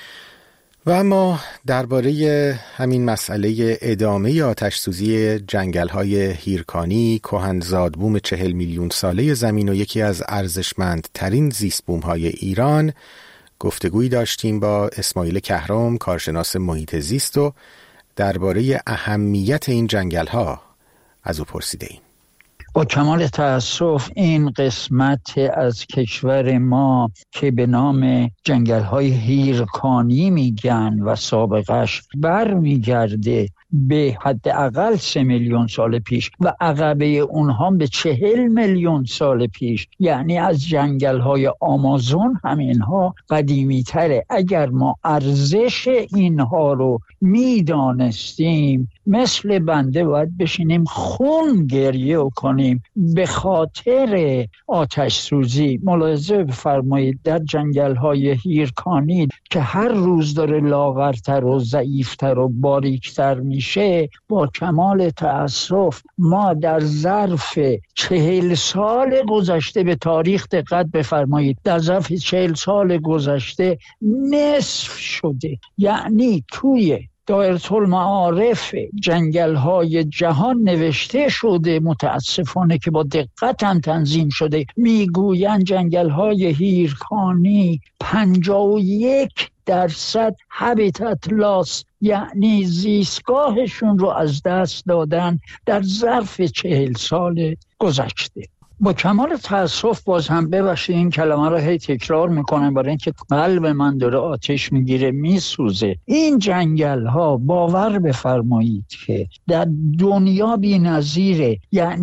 و اما درباره همین مسئله ادامه آتش‌سوزی جنگل‌های هیرکانی، کهنزاد بوم چهل میلیون ساله زمین و یکی از ارزشمندترین زیست بوم‌های ایران گفتگویی داشتیم با اسماعیل کهرم، کارشناس محیط زیست، و درباره اهمیت این جنگل‌ها از او پرسیده ایم. با کمال تأسف این قسمت از کشور ما که به نام جنگل‌های هیرکانی میگن و سابقش بر میگرده به حداقل سه میلیون سال پیش و عقبه اونها به چهل میلیون سال پیش، یعنی از جنگل‌های آمازون هم اینها قدیمی تره. اگر ما ارزش اینها رو میدانستیم، مثل بنده باید بشینیم خون گریه کنیم به خاطر آتش سوزی. ملاحظه بفرمایید در جنگل‌های هیرکانی که هر روز داره لاغرتر و ضعیفتر و باریکتر میشه، با کمال تأسف ما در ظرف چهل سال گذشته، به تاریخ دقت بفرمایید، در ظرف چهل سال گذشته نصف شده. یعنی توی دایره المعارف جنگل‌های جهان نوشته شده، متاسفانه که با دقت هم تنظیم شده، میگویند جنگل‌های هیرکانی پنجاه و یک درصد هابیتات لاس، یعنی زیستگاهشون رو از دست دادن در ظرف چهل سال گذشته. با کمال تأسف باز هم ببخشید این کلمه رو هی تکرار میکنم برای اینکه قلب من داره آتش میگیره، میسوزه. این جنگل ها باور بفرمایید که در دنیا بی‌نظیره. یعنی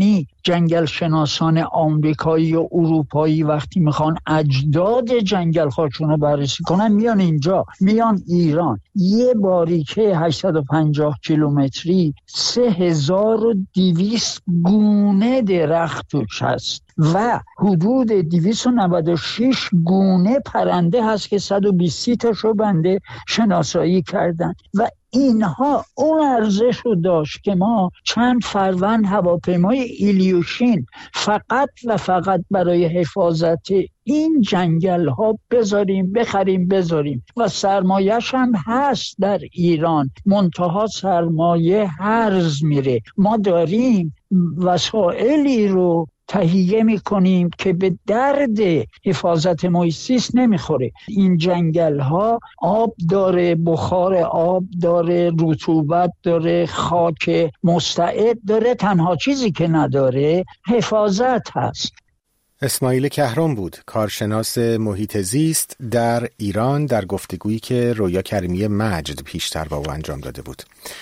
جنگل شناسان آمریکایی و اروپایی وقتی میخوان اجداد جنگل هاشون رو بررسی کنن میان اینجا، میان ایران. یه باریکه هشتصد و پنجاه کیلومتری سه هزار و دویست گونه درخت توش هست و حدود دویست و نود و شش گونه پرنده هست که صد و بیست تاشو بنده شناسایی کردن و اینها اون ارزش رو داشت که ما چند فروند هواپیمای ایلیوشین فقط و فقط برای حفاظت این جنگل ها بذاریم، بخریم بذاریم و سرمایه‌اش هم هست در ایران، منتها سرمایه هرز میره. ما داریم وسائلی رو تهیه میکنیم که به درد حفاظت محیط زیست نمیخوره. این جنگل ها آب داره، بخار آب داره، رطوبت داره، خاک مستعد داره، تنها چیزی که نداره حفاظت هست. اسماعیل کهرم بود، کارشناس محیط زیست در ایران، در گفتگویی که رویا کریمی مجد پیشتر با او انجام داده بود.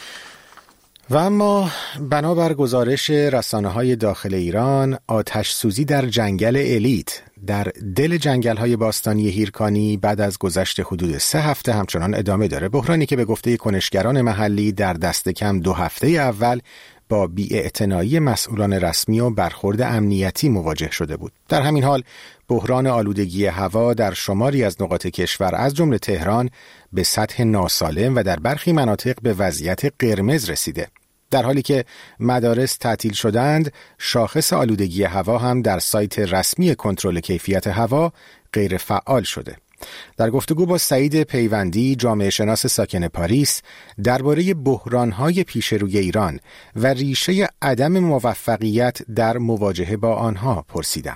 و اما بنابر گزارش رسانه‌های داخل ایران، آتش سوزی در جنگل الیت در دل جنگل‌های باستانی هیرکانی بعد از گذشت حدود سه هفته همچنان ادامه داره. بحرانی که به گفته کنشگران محلی در دست کم دو هفته اول با بی‌اعتنایی مسئولان رسمی و برخورد امنیتی مواجه شده بود. در همین حال بحران آلودگی هوا در شماری از نقاط کشور از جمله تهران به سطح ناسالم و در برخی مناطق به وضعیت قرمز رسیده. در حالی که مدارس تعطیل شدند، شاخص آلودگی هوا هم در سایت رسمی کنترل کیفیت هوا غیر فعال شده. در گفتگو با سعید پیوندی، جامعه شناس ساکن پاریس، درباره بحران‌های پیش روی ایران و ریشه عدم موفقیت در مواجهه با آنها پرسیدم.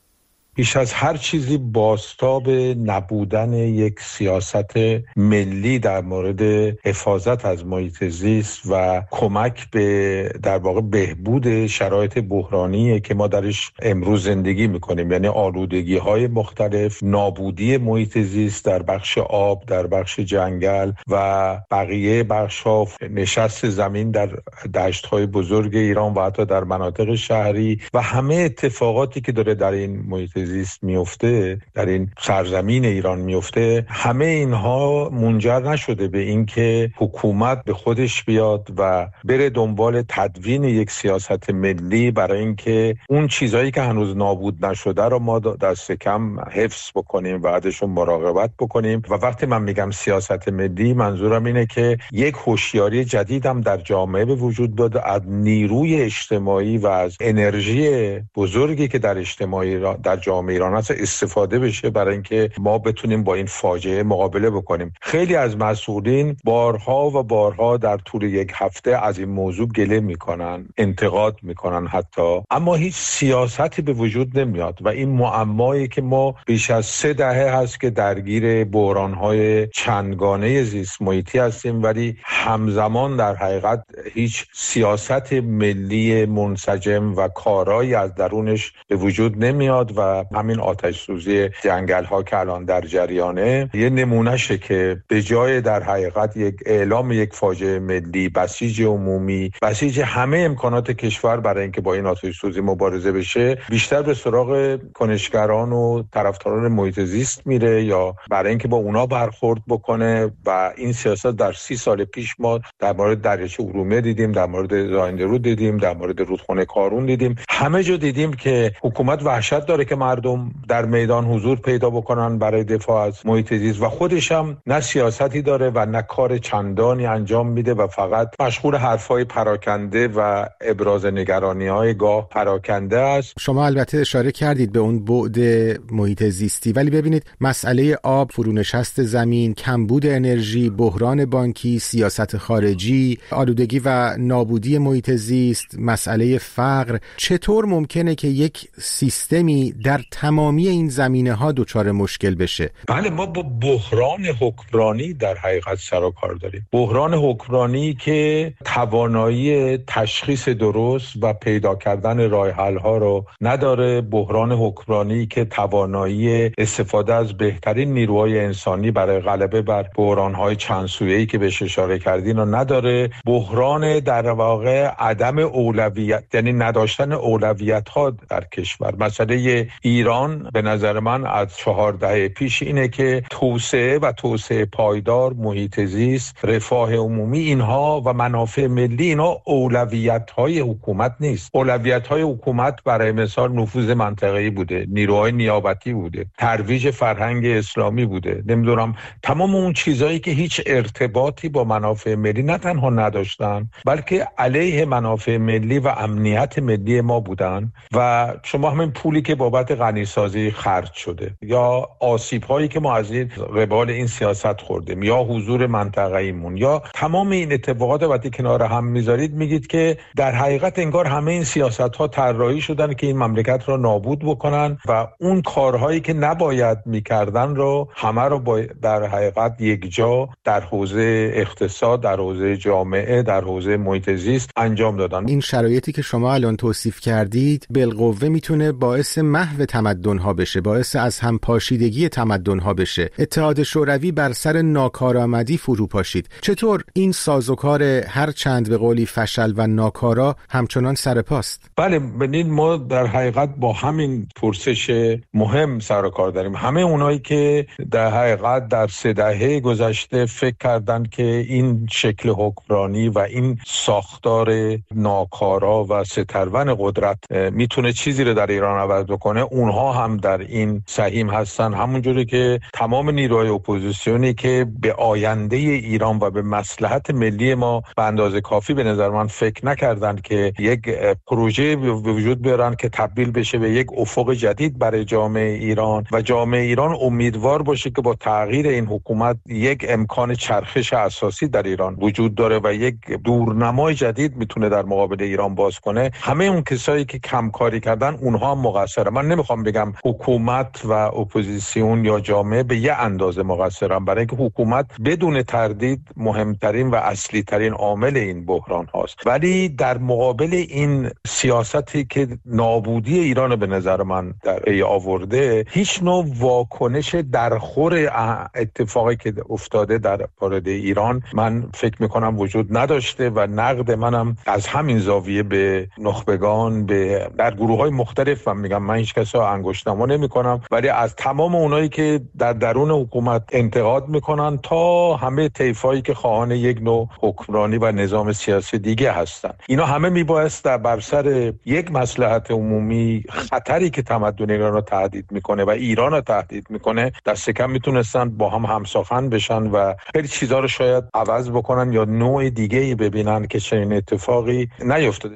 بیش از هر چیزی بازتاب نبودن یک سیاست ملی در مورد حفاظت از محیط زیست و کمک به در واقع بهبود شرایط بحرانیه که ما درش امروز زندگی میکنیم، یعنی آلودگی های مختلف، نابودی محیط زیست در بخش آب، در بخش جنگل و بقیه بخش‌ها، نشست زمین در دشت‌های بزرگ ایران و حتی در مناطق شهری و همه اتفاقاتی که داره در این محیط زیست میفته، در این سرزمین ایران میفته، همه اینها منجر نشده به اینکه حکومت به خودش بیاد و بره دنبال تدوین یک سیاست ملی برای اینکه اون چیزایی که هنوز نابود نشده رو ما دست کم حفظ بکنیم و ازشون مراقبت بکنیم. و وقتی من میگم سیاست ملی، منظورم اینه که یک هوشیاری جدید هم در جامعه به وجود بیاد، از نیروی اجتماعی و از انرژی بزرگی که در اجتماعی در جامعه ایران هست استفاده بشه برای اینکه ما بتونیم با این فاجعه مقابله بکنیم. خیلی از مسئولین بارها و بارها در طول یک هفته از این موضوع گله میکنن، انتقاد میکنن حتی، اما هیچ سیاستی به وجود نمیاد و این معمایی که ما بیش از سه دهه هست که درگیر بحرانهای چندگانه زیست محیطی هستیم، ولی همزمان در حقیقت هیچ سیاست ملی منسجم و کارایی از درونش به وجود نمیاد و همین آتش سوزی جنگل ها که الان در جریانه یه نمونهشه که به جای در حقیقت یک اعلام یک فاجعه ملی، بسیج عمومی، بسیج همه امکانات کشور برای اینکه با این آتش سوزی مبارزه بشه، بیشتر به سراغ کنشگران و طرفداران محیط زیست میره یا برای اینکه با اونا برخورد بکنه. و این سیاست در سی سال پیش ما در مورد دریاچه ارومیه دیدیم، در مورد زاینده رود دیدیم، در مورد رودخانه کارون دیدیم، همه جا دیدیم که حکومت وحشت داره که مردم در میدان حضور پیدا بکنن برای دفاع از محیط زیست و خودش هم نه سیاستی داره و نه کار چندانی انجام میده و فقط مشغول حرفای پراکنده و ابراز نگرانی‌های گاه پراکنده است. شما البته اشاره کردید به اون بعد محیط زیستی، ولی ببینید مسئله آب، فرونشست زمین، کمبود انرژی، بحران بانکی، سیاست خارجی، آلودگی و نابودی محیط زیست، مسئله فقر، چطور ممکنه که یک سیستمی در تمامی این زمینه ها دچار مشکل بشه؟ بله، ما با بحران حکمرانی در حقیقت سر و کار داریم. بحران حکمرانی که توانایی تشخیص درست و پیدا کردن راه حل ها رو نداره، بحران حکمرانی که توانایی استفاده از بهترین نیروهای انسانی برای غلبه بر بحران های چند سویه‌ای که بهش اشاره کردین رو نداره، بحران در واقع عدم اولویت، یعنی نداشتن اولویت ها در کشور. مسئله ایران به نظر من از چهار دهه پیش اینه که توسعه و توسعه پایدار، محیط زیست، رفاه عمومی، اینها و منافع ملی، اینها اولویت های حکومت نیست. اولویت های حکومت برای مثال نفوذ منطقه‌ای بوده، نیروهای نیابتی بوده، ترویج فرهنگ اسلامی بوده، نمیدونم تمام اون چیزایی که هیچ ارتباطی با منافع ملی نه تنها نداشتن بلکه علیه منافع ملی و امنیت ملی ما بودن. و شما همین پولی که بابت غنیسازی خرج شده یا آسیب هایی که ما از این قبال این سیاست خوردیم یا حضور منطقه‌ایمون یا تمام این اتفاقات وقتی کنار هم میذارید میگید که در حقیقت انگار همه این سیاست ها طراحی شدن که این مملکت رو نابود بکنن و اون کارهایی که نباید میکردن رو همه رو با در حقیقت یک جا در حوزه اقتصاد، در حوزه جامعه، در حوزه محیط زیست انجام دادن. این شرایطی که شما الان توصیف کردید بالقوه میتونه باعث محو تمدن‌ها بشه، باعث از هم پاشیدگی تمدن‌ها بشه. اتحاد شوروی بر سر ناکارآمدی فرو پاشید. چطور این سازوکار هر چند به قولی فشل و ناکارا همچنان سر پاست؟ بله، ببینید ما در حقیقت با همین پرسش مهم سر و کار داریم. همه اونایی که در حقیقت در سه دهه گذشته فکر کردند که این شکل حکمرانی و این ساختار ناکارا و سترون قدرت میتونه چیزی رو در ایران عوض بکنه، اونها هم در این سهیم هستن. همونجوری که تمام نیروهای اپوزیسیونی که به آینده ایران و به مصلحت ملی ما به اندازه کافی به نظر من فکر نکردند که یک پروژه به وجود بیارن که تبدیل بشه به یک افق جدید برای جامعه ایران و جامعه ایران امیدوار باشه که با تغییر این حکومت یک امکان چرخش اساسی در ایران وجود داره و یک دورنمای جدید میتونه در مقابل ایران باز کنه. همه اون کسایی که کمکاری کردن اونها هم مقصره. من نمیخوام بگم حکومت و اپوزیسیون یا جامعه به یه اندازه مقصرن، برای اینکه حکومت بدون تردید مهمترین و اصلی ترین عامل این بحران هاست، ولی در مقابل این سیاستی که نابودی ایران به نظر من در پی آورده، هیچ نوع واکنش درخور اتفاقی که افتاده در مورد ایران من فکر میکنم وجود نداشته و نقد منم از همین زاویه به نخبگان، به در گروه‌های مختلف من میگم، من هیچ کسا انگشتنما نمیکنم، ولی از تمام اونایی که در درون حکومت انتقاد میکنن تا همه طیفایی که خواهان یک نوع حکمرانی و نظام سیاسی دیگه هستن، اینا همه میبایست در بر سر یک مصلحت عمومی، خطری که تمدن ایران رو تهدید میکنه و ایران رو تهدید میکنه، دست کم میتونستن با هم همسخن بشن و خیلی چیزا رو شاید عوض بکنن یا نوع دیگه‌ای ببینن که چنین اتفاقی نیفتاده.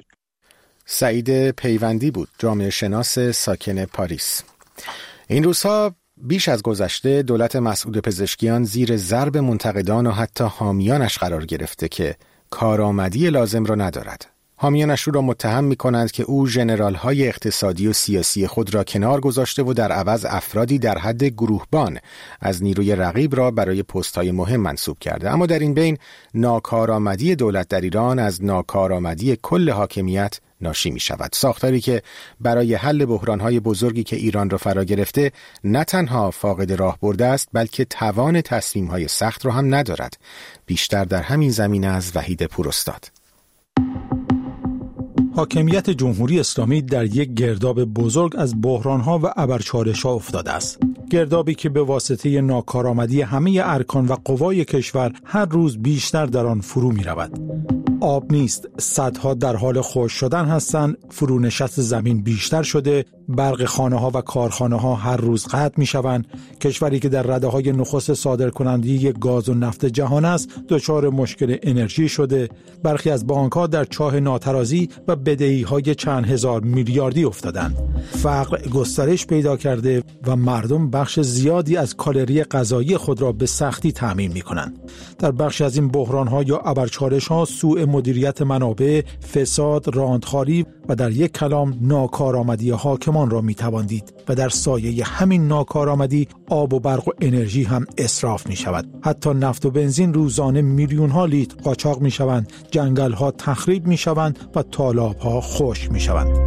سعید پیوندی بود، جامعه شناس ساکن پاریس. این روزها بیش از گذشته دولت مسعود پزشکیان زیر ضرب منتقدان و حتی حامیانش قرار گرفته که کارآمدی لازم را ندارد. حامیانش او را متهم می‌کنند که او ژنرال‌های اقتصادی و سیاسی خود را کنار گذاشته و در عوض افرادی در حد گروهبان از نیروی رقیب را برای پست‌های مهم منصوب کرده. اما در این بین ناکارآمدی دولت در ایران از ناکارآمدی کل حاکمیت ناشی می شود. ساختاری که برای حل بحران‌های بزرگی که ایران را فرا گرفته نه تنها فاقد راه برده است، بلکه توان تصمیم‌های سخت را هم ندارد. بیشتر در همین زمینه از وحید پوراستاد. حاکمیت جمهوری اسلامی در یک گرداب بزرگ از بحران‌ها و ابرچالش‌ها افتاده است. گردابی که به واسطه ناکارآمدی همه ارکان و قوای کشور هر روز بیشتر در آن فرو می‌رود. آب نیست، سدها در حال خشک شدن هستند، فرونشست زمین بیشتر شده، برق خانه‌ها و کارخانه‌ها هر روز قطع می‌شوند. کشوری که در رده‌های نخست صادرکننده گاز و نفت جهان است، دچار مشکل انرژی شده. برخی از بانک‌ها در چاه ناترازی و بدهی‌های چند هزار میلیاردی افتادند. فقر گسترش پیدا کرده و مردم بخش زیادی از کالری غذایی خود را به سختی تامین می‌کنند. در بخشی از این بحران‌ها یا ابرچالش‌ها سوء مدیریت منابع، فساد، راندخواری و در یک کلام ناکارآمدی حاکمان زمان را میتوان دید و در سایه همین ناکارآمدی آب و برق و انرژی هم اسراف می شود. حتی نفت و بنزین روزانه میلیون ها لیتر قاچاق می شوند، جنگل ها تخریب می شوند و تالاب ها خشک می شوند.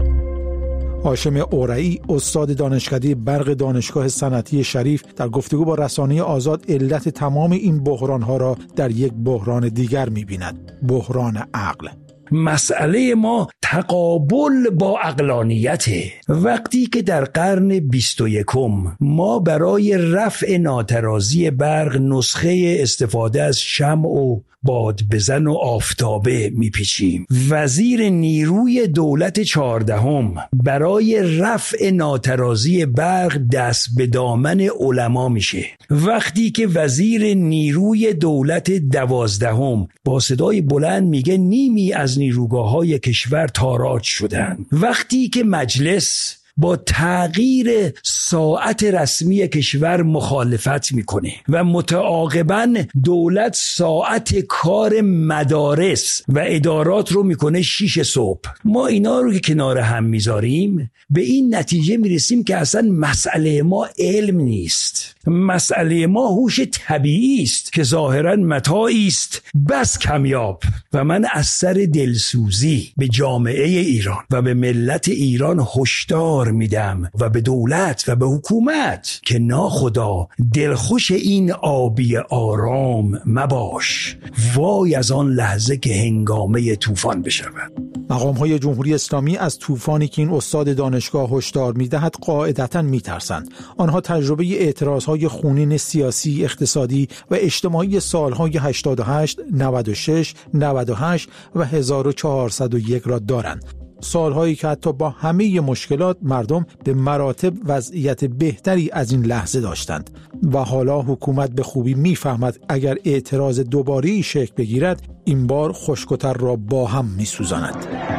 هاشم اورعی، استاد دانشکده برق دانشگاه صنعتی شریف، در گفتگو با رسانه آزاد علت تمام این بحران‌ها را در یک بحران دیگر می‌بیند: بحران عقل. مسئله ما تقابل با عقلانیته. وقتی که در قرن بیست و یکم ما برای رفع ناترازی برق نسخه استفاده از شمع و باد بزن و آفتابه میپیچیم، وزیر نیروی دولت چهاردهم برای رفع ناترازی برق دست به دامن علما میشه. وقتی که وزیر نیروی دولت دوازدهم با صدای بلند میگه نیمی از نیروگاه‌های کشور تاراج شدن. وقتی که مجلس با تغییر ساعت رسمی کشور مخالفت میکنه و متعاقباً دولت ساعت کار مدارس و ادارات رو میکنه شیش صبح، ما اینا رو که کنار هم میذاریم به این نتیجه میرسیم که اصلا مسئله ما علم نیست، مسئله ما هوش طبیعی است که ظاهراً متاعی است بس کمیاب. و من از سر دلسوزی به جامعه ایران و به ملت ایران هشدار میدم و به دولت و به حکومت که ناخدا دلخوش این آبی آرام مباش، وای از آن لحظه که هنگامه طوفان بشود. مقام‌های جمهوری اسلامی از طوفانی که این استاد دانشگاه هشدار می‌دهد قاعدتاً می‌ترسند. آنها تجربه اعتراض‌های خونین سیاسی، اقتصادی و اجتماعی سال‌های هشتاد و هشت، نود و شش، نود و هشت و هزار و چهارصد و یک را دارند. سالهایی که حتی با همه مشکلات مردم به مراتب وضعیت بهتری از این لحظه داشتند و حالا حکومت به خوبی میفهمد اگر اعتراض دوباری شکل بگیرد این بار خشک‌وتر را با هم میسوزاند.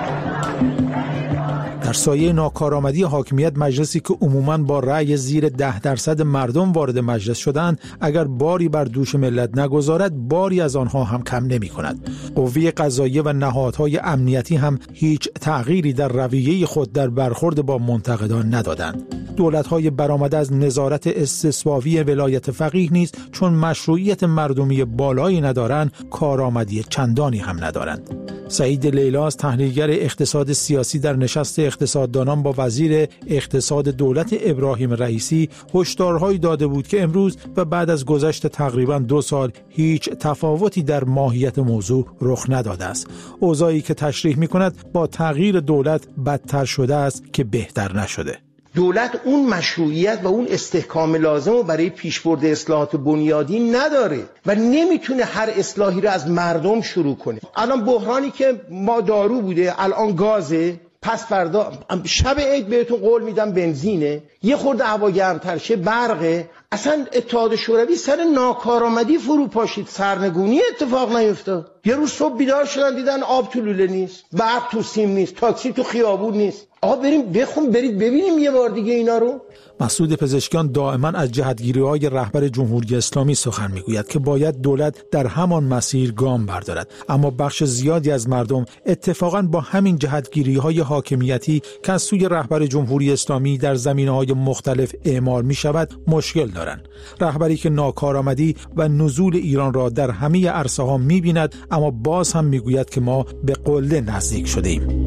در سایه ناکارآمدی حاکمیت، مجلسی که عموماً با رأی زیر ده درصد مردم وارد مجلس شدند، اگر باری بر دوش ملت نگذارد باری از آنها هم کم نمی کند. قوه قضاییه و نهادهای امنیتی هم هیچ تغییری در رویه خود در برخورد با منتقدان ندادند. دولت‌های برآمده از نظارت استثباوی ولایت فقیه نیز چون مشروعیت مردمی بالایی ندارند، کارآمدی چندانی هم ندارند. سعید لیلاز، تحلیلگر اقتصاد سیاسی، در نشست اقتصاددانان با وزیر اقتصاد دولت ابراهیم رئیسی هشدارهایی داده بود که امروز و بعد از گذشت تقریباً دو سال هیچ تفاوتی در ماهیت موضوع رخ نداده است. اوضاعی که تشریح می‌کند با تغییر دولت بدتر شده است که بهتر نشده. دولت اون مشروعیت و اون استحکام لازم رو برای پیشبرد اصلاحات بنیادی نداره و نمیتونه هر اصلاحی رو از مردم شروع کنه. الان بحرانی که ما دارو بوده الان گازه، پس فردا شب عید بهتون قول میدم بنزینه، یه خورده هوا گرمتر شه برقه. اصلا اتحاد شوروی سر ناکارآمدی فرو پاشید، سرنگونی اتفاق نیفتاد. یه روز صبح بیدار شدن دیدن آب تو لوله نیست، برق تو سیم نیست، تاکسی تو خیابون نیست. آقا بریم بخون برید ببینیم یه بار دیگه اینا رو. مسعود پزشکیان دائما از جهتگیری‌های رهبر جمهوری اسلامی سخن میگوید که باید دولت در همان مسیر گام بردارد، اما بخش زیادی از مردم اتفاقاً با همین جهتگیری‌های حاکمیتی که از سوی رهبر جمهوری اسلامی در زمینه‌های مختلف اعمال می‌شود مشکل دارند. رهبری که ناکارآمدی و نزول ایران را در همه عرصه‌ها می‌بیند، اما باز هم میگوید که ما به قله نزدیک شده‌ایم.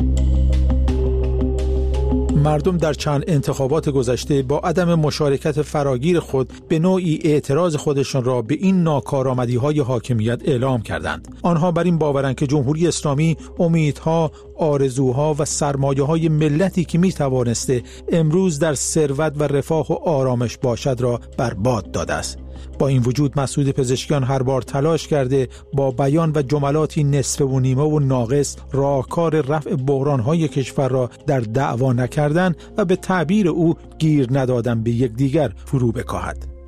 مردم در چند انتخابات گذشته با عدم مشارکت فراگیر خود به نوعی اعتراض خودشان را به این ناکارآمدی‌های حاکمیت اعلام کردند. آنها بر این باورند که جمهوری اسلامی امیدها، آرزوها و سرمایه‌های ملتی که می‌توانسته امروز در ثروت و رفاه و آرامش باشد را برباد داده است. با این وجود مسعود پزشکیان هر بار تلاش کرده با بیان و جملاتی نصف و نیمه و ناقص راهکار رفع بحران‌های کشور را در دعوا نکردن و به تعبیر او گیر ندادن به یکدیگر فرو بکاهد.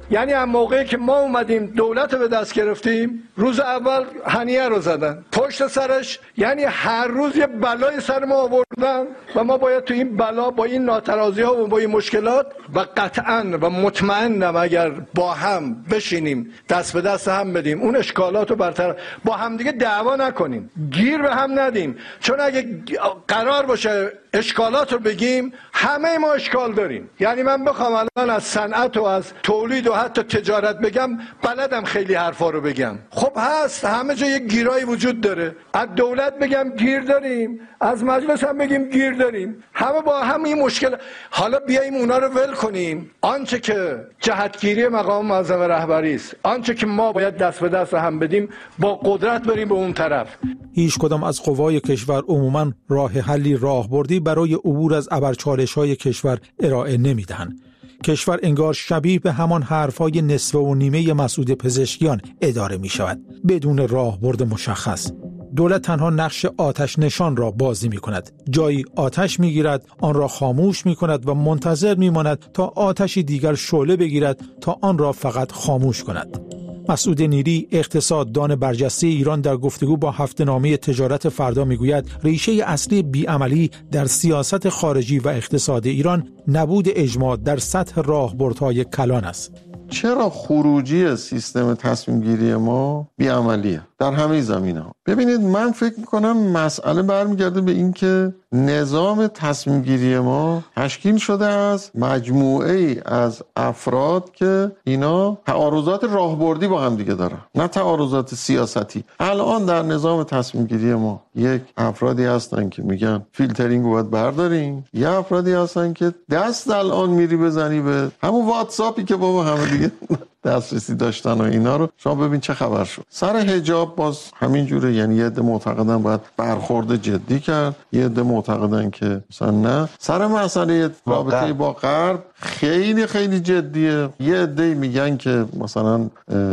یعنی هم موقعی که ما اومدیم دولت رو به دست گرفتیم، روز اول هنیه رو زدن، پشت سرش یعنی هر روز یه بلای سر ما آوردن و ما باید تو این بلا با این ناترازی ها و با این مشکلات و قطعاً و مطمئنم اگر با هم بشینیم دست به دست هم بدیم اون اشکالات رو برطرف، با هم دیگه دعوا نکنیم، گیر به هم ندیم، چون اگه قرار باشه اشکالات رو بگیم همه ما اشکال داریم. یعنی من بخوام الان از صنعت و از تولید و حتی تجارت بگم بلدم خیلی حرفا رو بگم، خب هست همه جا یک گیرایی وجود داره، از دولت بگم گیر داریم، از مجلس هم بگیم گیر داریم، همه با هم این مشکل. حالا بیاییم اونا رو ول کنیم، آنچه که جهتگیری مقام معظم رهبری است، آنچه که ما باید دست به دست هم بدیم با قدرت بریم به اون طرف. هیچ کدام از قوای کشور عموماً راه حلی راهبردی برای عبور از ابرچالش‌های کشور ارائه نمی‌دهند. کشور انگار شبیه به همان حرف‌های نصف و نیمه مسعود پزشکیان اداره می‌شود، بدون راهبرد مشخص. دولت تنها نقش آتش نشان را بازی می‌کند. جایی آتش می‌گیرد، آن را خاموش می‌کند و منتظر می‌ماند تا آتشی دیگر شعله بگیرد تا آن را فقط خاموش کند. مسعود نیری، اقتصاددان برجسته ایران، در گفتگو با هفته‌نامه تجارت فردا میگوید ریشه اصلی بیعملی در سیاست خارجی و اقتصاد ایران نبود اجماع در سطح راهبردهای کلان است. چرا خروجی سیستم تصمیم گیری ما بیعملیه در همه زمینه‌ها؟ ببینید من فکر میکنم مسئله برمیگرده به این که نظام تصمیم گیری ما تشکیل شده از مجموعه ای از افراد که اینا تعارضات راهبردی با هم دیگه دارن، نه تعارضات سیاستی. الان در نظام تصمیم گیری ما یک افرادی هستن که میگن فیلترینگ رو باید برداریم، یه افرادی هستن که دست الان میری بزنی به همون واتساپی که بابا همه دیگه دسترسی داشتن و اینا رو، شما ببین چه خبر شد. سر حجاب باز همین جوره، یعنی یه عده معتقدن باید برخورد جدی کرد، یه عده معتقدن که مثلا نه. سر مسئله رابطه با غرب خیلی خیلی جدیه، یه عده میگن که مثلا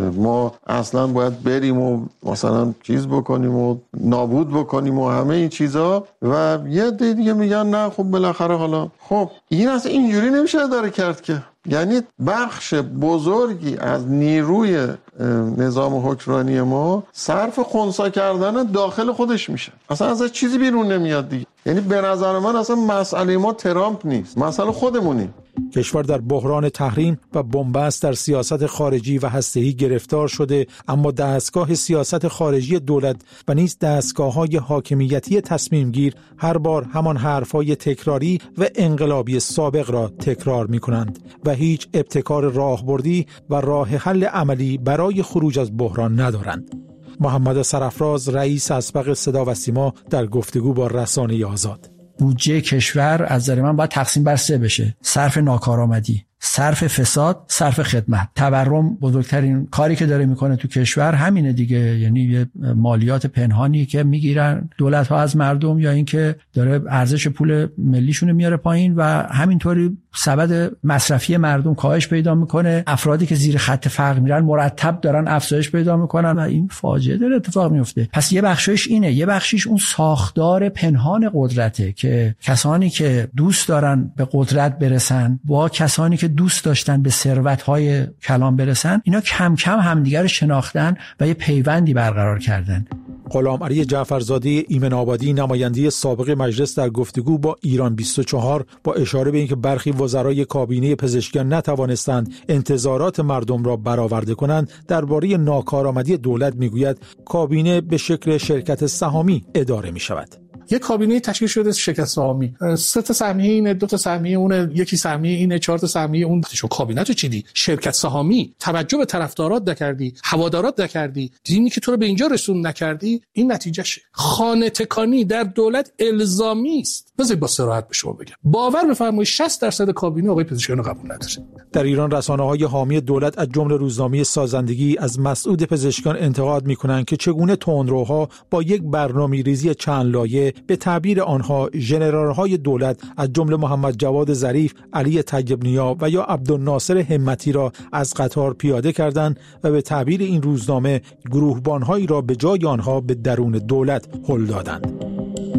ما اصلا باید بریم و مثلا چیز بکنیم و نابود بکنیم و همه این چیزا، و یه عده دیگه میگن نه خب بالاخره حالا خب این اصلا اینجوری نمیشه اداره کرد که. یعنی بخش بزرگی از نیروی نظام حکمرانی ما صرف خنثی کردن داخل خودش میشه، اصلا از چیزی بیرون نمیاد دیگه. یعنی به نظر من اصلا مسئله ما ترامپ نیست، مسئله خودمونیم. کشور در بحران تحریم و بنبست در سیاست خارجی و هسته‌ای گرفتار شده، اما دستگاه سیاست خارجی دولت و نیز دستگاه‌های حاکمیتی تصمیم گیر هر بار همان حرف‌های تکراری و انقلابی سابق را تکرار می‌کنند و هیچ ابتکار راهبردی و راه حل عملی برای خروج از بحران ندارند. محمد سرافراز، رئیس اسبق صدا و سیما، در گفتگو با رسانه آزاد: بودجه کشور از نظر من باید تقسیم بر سه بشه: صرف ناکارآمدی، صرف فساد، صرف خدمت. تورم بزرگترین کاری که داره میکنه تو کشور همینه دیگه، یعنی یه مالیات پنهانی که میگیرن دولت ها از مردم، یا اینکه داره ارزش پول ملیشون میاره پایین و همینطوری سبد مصرفی مردم کاهش پیدا میکنه. افرادی که زیر خط فقر میرن مرتب دارن افزایش پیدا میکنن و این فاجعه داره اتفاق میفته. پس یه بخشش اینه، یه بخشش اون ساختار پنهان قدرته که کسانی که دوست دارن به قدرت برسن با کسانی که دوست داشتن به ثروت‌های کلان برسن، اینا کم کم همدیگر رو شناختن و یه پیوندی برقرار کردن. غلام علی جعفرزاده ایمن آبادی، نماینده سابق مجلس، در گفتگو با ایران بیست و چهار با اشاره به اینکه برخی وزرای کابینه پزشکیان نتوانستند انتظارات مردم را برآورده کنند، درباره ناکارآمدی دولت میگوید کابینه به شکل شرکت سهامی اداره می شود. یک کابینه تشکیل شده شرکت سهامی، سه تا سهمیه اینه، دو تا سهمیه اونه، یکی سهمیه اینه، چهار تا سهمیه اون. شو کابینه تو چیدی؟ شرکت سهامی. توجه به طرفدارات نکردی، هوادارات نکردی، دینی که تو رو به اینجا رسون نکردی، این نتیجهشه. خانه تکانی در دولت الزامی است. بذارید با صراحت به شما بگم، باور بفرمایید شصت درصد کابینه آقای پزشکیان رو قبول نداره. در ایران رسانه‌های حامی دولت از جمله روزنامه سازندگی از مسعود پزشکیان انتقاد می‌کنند که چگونه تندروها با یک برنامه‌ریزی چند لایه، به تعبیر آنها ژنرال‌های دولت از جمله محمد جواد ظریف، علی طیب نیا و یا عبدالناصر همتی را از قطار پیاده کردند و به تعبیر این روزنامه گروهبان‌هایی را به جای آنها به درون دولت هل دادند.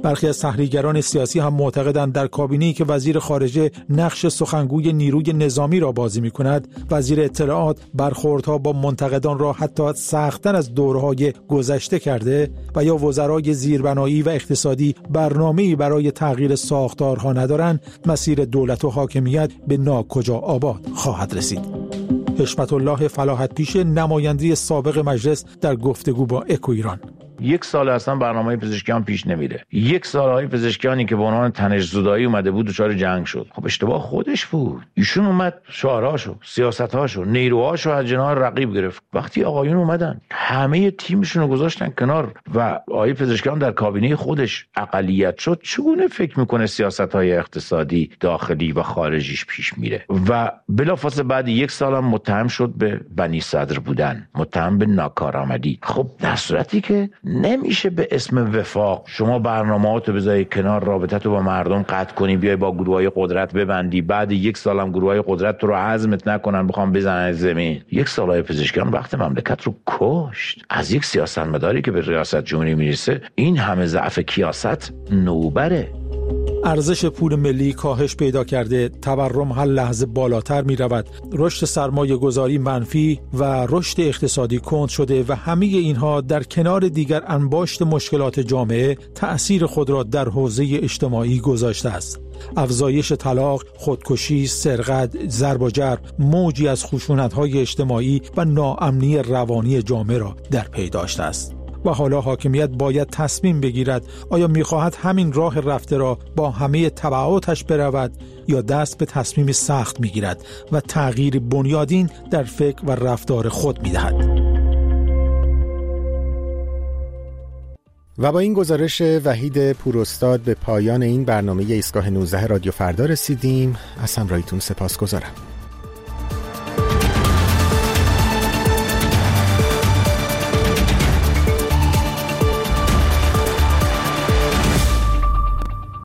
برخی از تحلیلگران سیاسی هم معتقدند در کابینه‌ای که وزیر خارجه نقش سخنگوی نیروی نظامی را بازی می‌کند، وزیر اطلاعات برخوردها با منتقدان را حتی سخت‌تر از دورهای گذشته کرده و یا وزرای زیربنایی و اقتصادی برنامه‌ای برای تغییر ساختارها ندارند، مسیر دولت و حاکمیت به ناکجا آباد خواهد رسید. حشمت الله فلاحت پیش، نماینده سابق مجلس، در گفتگو با اکو ایران: یک سال اصلا برنامه پزشکیان پیش نمیره. یک سال های پزشکیانی که به عنوان تنش زدایی اومده بود دچار جنگ شد. خب اشتباه خودش بود. ایشون اومد شعارهاشو، سیاستاشو، نیروهاشو از جناح رقیب گرفت. وقتی آقایون اومدن همه تیمشون رو گذاشتن کنار و آقای پزشکیان در کابینه خودش اقلیت شد، چگونه فکر میکنه سیاست‌های اقتصادی داخلی و خارجیش پیش میره؟ و بلافاصله بعد یک سال هم متهم شد به بنی صدر بودن، متهم به ناکارآمدی. خب در صورتی که نمیشه به اسم وفاق شما برنامه‌هاتو بذاری کنار، رابطتو با مردم قطع کنی، بیای با گروهای قدرت ببندی، بعد یک سال هم گروهای قدرت تو رو عزمت نکنن بخوام بزنن زمین. یک سالای پزشکیان وقت مملکت رو کشت. از یک سیاستمداری که به ریاست جمهوری میرسه این همه ضعف کیاست نوبره. ارزش پول ملی کاهش پیدا کرده، تورم هر لحظه بالاتر می رود، رشد سرمایه گذاری منفی و رشد اقتصادی کند شده و همه اینها در کنار دیگر انباشت مشکلات جامعه تأثیر خود را در حوزه اجتماعی گذاشته است. افزایش طلاق، خودکشی، سرقت، ضرب و جرح موجی از خشونت‌های اجتماعی و ناامنی روانی جامعه را در پی داشته است. و حالا حاکمیت باید تصمیم بگیرد آیا می‌خواهد همین راه رفته را با همه تبعاتش برود یا دست به تصمیم سخت می‌گیرد و تغییر بنیادین در فکر و رفتار خود می‌دهد. و با این گزارش وحید پوراستاد به پایان این برنامه ایستگاه نوزده رادیو فردا رسیدیم. از همراهیتون سپاسگزارم.